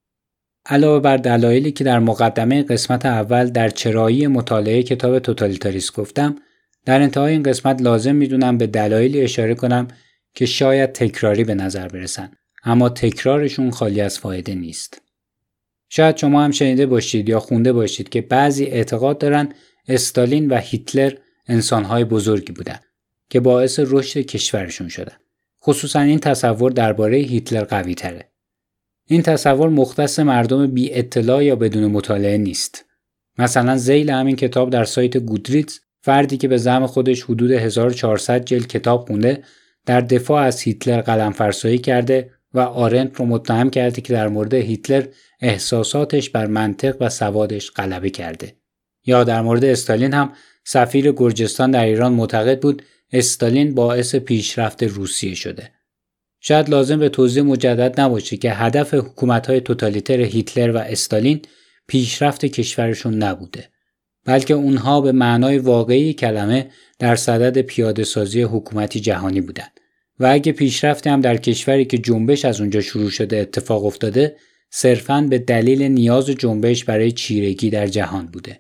علاوه بر دلایلی که در مقدمه قسمت اول در چرایی مطالعه کتاب توتالیتاریسم گفتم، در انتهای این قسمت لازم میدونم به دلایلی اشاره کنم که شاید تکراری به نظر برسن، اما تکرارشون خالی از فایده نیست. شاید شما هم شنیده باشید یا خونده باشید که بعضی اعتقاد دارن استالین و هیتلر انسانهای بزرگی بودن که باعث رشد کشورشون شدن. خصوصا این تصور درباره هیتلر قوی تره. این تصور مختص مردم بی اطلاع یا بدون مطالعه نیست. مثلا ذیل همین کتاب در سایت گودریدز، فردی که به زعم خودش حدود 1400 جلد کتاب خونده، در دفاع از هیتلر قلم‌فرسایی کرده و آرنت رو متهم کرده که در مورد هیتلر احساساتش بر منطق و سوادش غلبه کرده. یا در مورد استالین هم سفیر گرجستان در ایران معتقد بود استالین باعث پیشرفت روسیه شده. شاید لازم به توضیح مجدد نباشه که هدف حکومت‌های توتالیتر هیتلر و استالین پیشرفت کشورشون نبوده، بلکه اونها به معنای واقعی کلمه در صدد پیاده‌سازی حکومتی جهانی بودند و اگه پیشرفتی هم در کشوری که جنبش از اونجا شروع شده اتفاق افتاده، صرفاً به دلیل نیاز جنبش برای چیرگی در جهان بوده.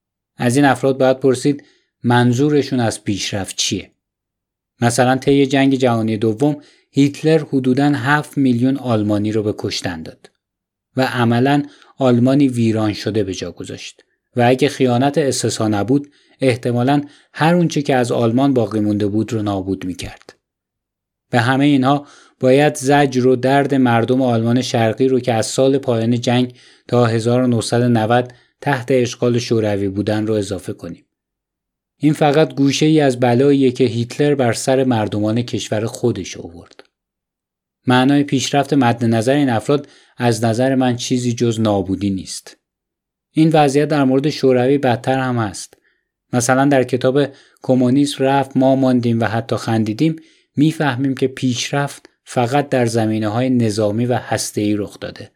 از این افراد باید پرسید منظورشون از پیشرفت چیه؟ مثلا طی جنگ جهانی دوم هیتلر حدوداً 7 میلیون آلمانی رو به کشتن داد و عملاً آلمانی ویران شده به جا گذاشت و اگه خیانت استثنا نبود احتمالاً هر اونچه که از آلمان باقی مونده بود رو نابود میکرد. به همه اینها باید زجر و درد مردم آلمان شرقی رو که از سال پایان جنگ تا 1990 تحت اشغال شوروی بودن رو اضافه کنیم. این فقط گوشه‌ای از بلاییه که هیتلر بر سر مردمان کشور خودش آورد. معنای پیشرفت مد نظر این افراد از نظر من چیزی جز نابودی نیست. این وضعیت در مورد شوروی بدتر هم هست. مثلا در کتاب کمونیسم رفت ما ماندیم و حتی خندیدیم میفهمیم که پیشرفت فقط در زمینه‌های نظامی و هسته‌ای رخ داده.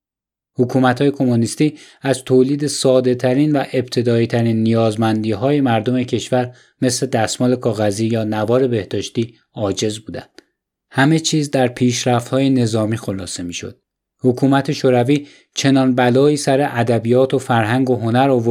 حکومت‌های کمونیستی از تولید ساده‌ترین و ابتدایی‌ترین نیازمندی‌های مردم کشور مثل دستمال کاغذی یا نوار بهداشتی عاجز بودند. همه چیز در پیشرفت‌های نظامی خلاصه می‌شد. حکومت شوروی چنان بلایی سر ادبیات و فرهنگ و هنر آورد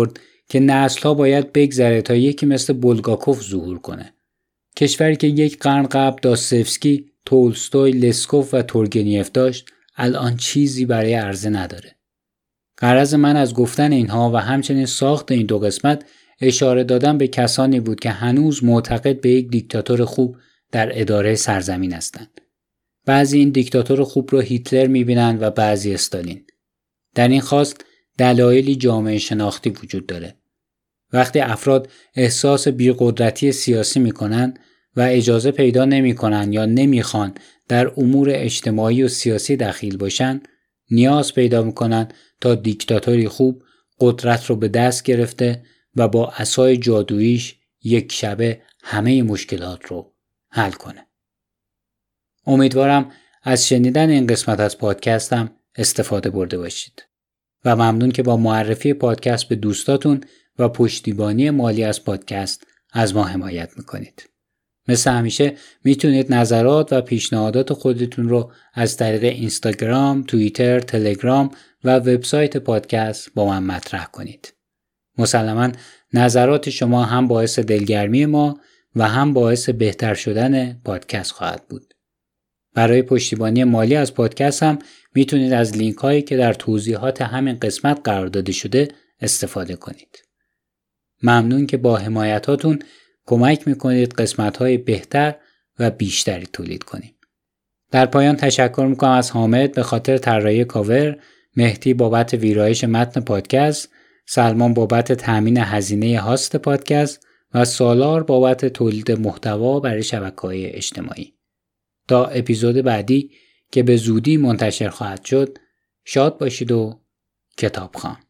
که نسل‌ها باید بگذره تا یکی مثل بولگاکوف ظهور کنه. کشوری که یک قرن قبل داستایوفسکی، تولستوی، لسکوف و تورگنیف داشت، الان چیزی برای عرضه نداره. غرض من از گفتن اینها و همچنین ساخت این 2 قسمت اشاره دادن به کسانی بود که هنوز معتقد به یک دیکتاتور خوب در اداره سرزمین هستند. بعضی این دیکتاتور خوب رو هیتلر می‌بینند و بعضی استالین. در این خواست دلایلی جامعه شناختی وجود داره. وقتی افراد احساس بی‌قدرتی سیاسی می‌کنند و اجازه پیدا نمی‌کنند یا نمی‌خوان در امور اجتماعی و سیاسی دخیل باشند، نیاز پیدا می‌کنند تا دیکتاتوری خوب قدرت رو به دست گرفته و با عصای جادوییش یک شبه همه مشکلات رو حل کنه. امیدوارم از شنیدن این قسمت از پادکستم استفاده برده باشید و ممنون که با معرفی پادکست به دوستاتون و پشتیبانی مالی از پادکست از ما حمایت میکنید. مثل همیشه میتونید نظرات و پیشنهادات خودتون رو از طریق اینستاگرام، توییتر، تلگرام و وبسایت پادکست با من مطرح کنید. مسلماً نظرات شما هم باعث دلگرمی ما و هم باعث بهتر شدن پادکست خواهد بود. برای پشتیبانی مالی از پادکست هم میتونید از لینک هایی که در توضیحات همین قسمت قرار داده شده استفاده کنید. ممنون که با حمایتاتون کمک میکنید قسمت های بهتر و بیشتری تولید کنیم. در پایان تشکر میکنم از حامد به خاطر طراحی کاور، مهدی بابت ویرایش متن پادکست، سلمان بابت تامین هزینه هاست پادکست و سالار بابت تولید محتوا برای شبکه‌های اجتماعی. تا اپیزود بعدی که به زودی منتشر خواهد شد، شاد باشید و کتابخوان.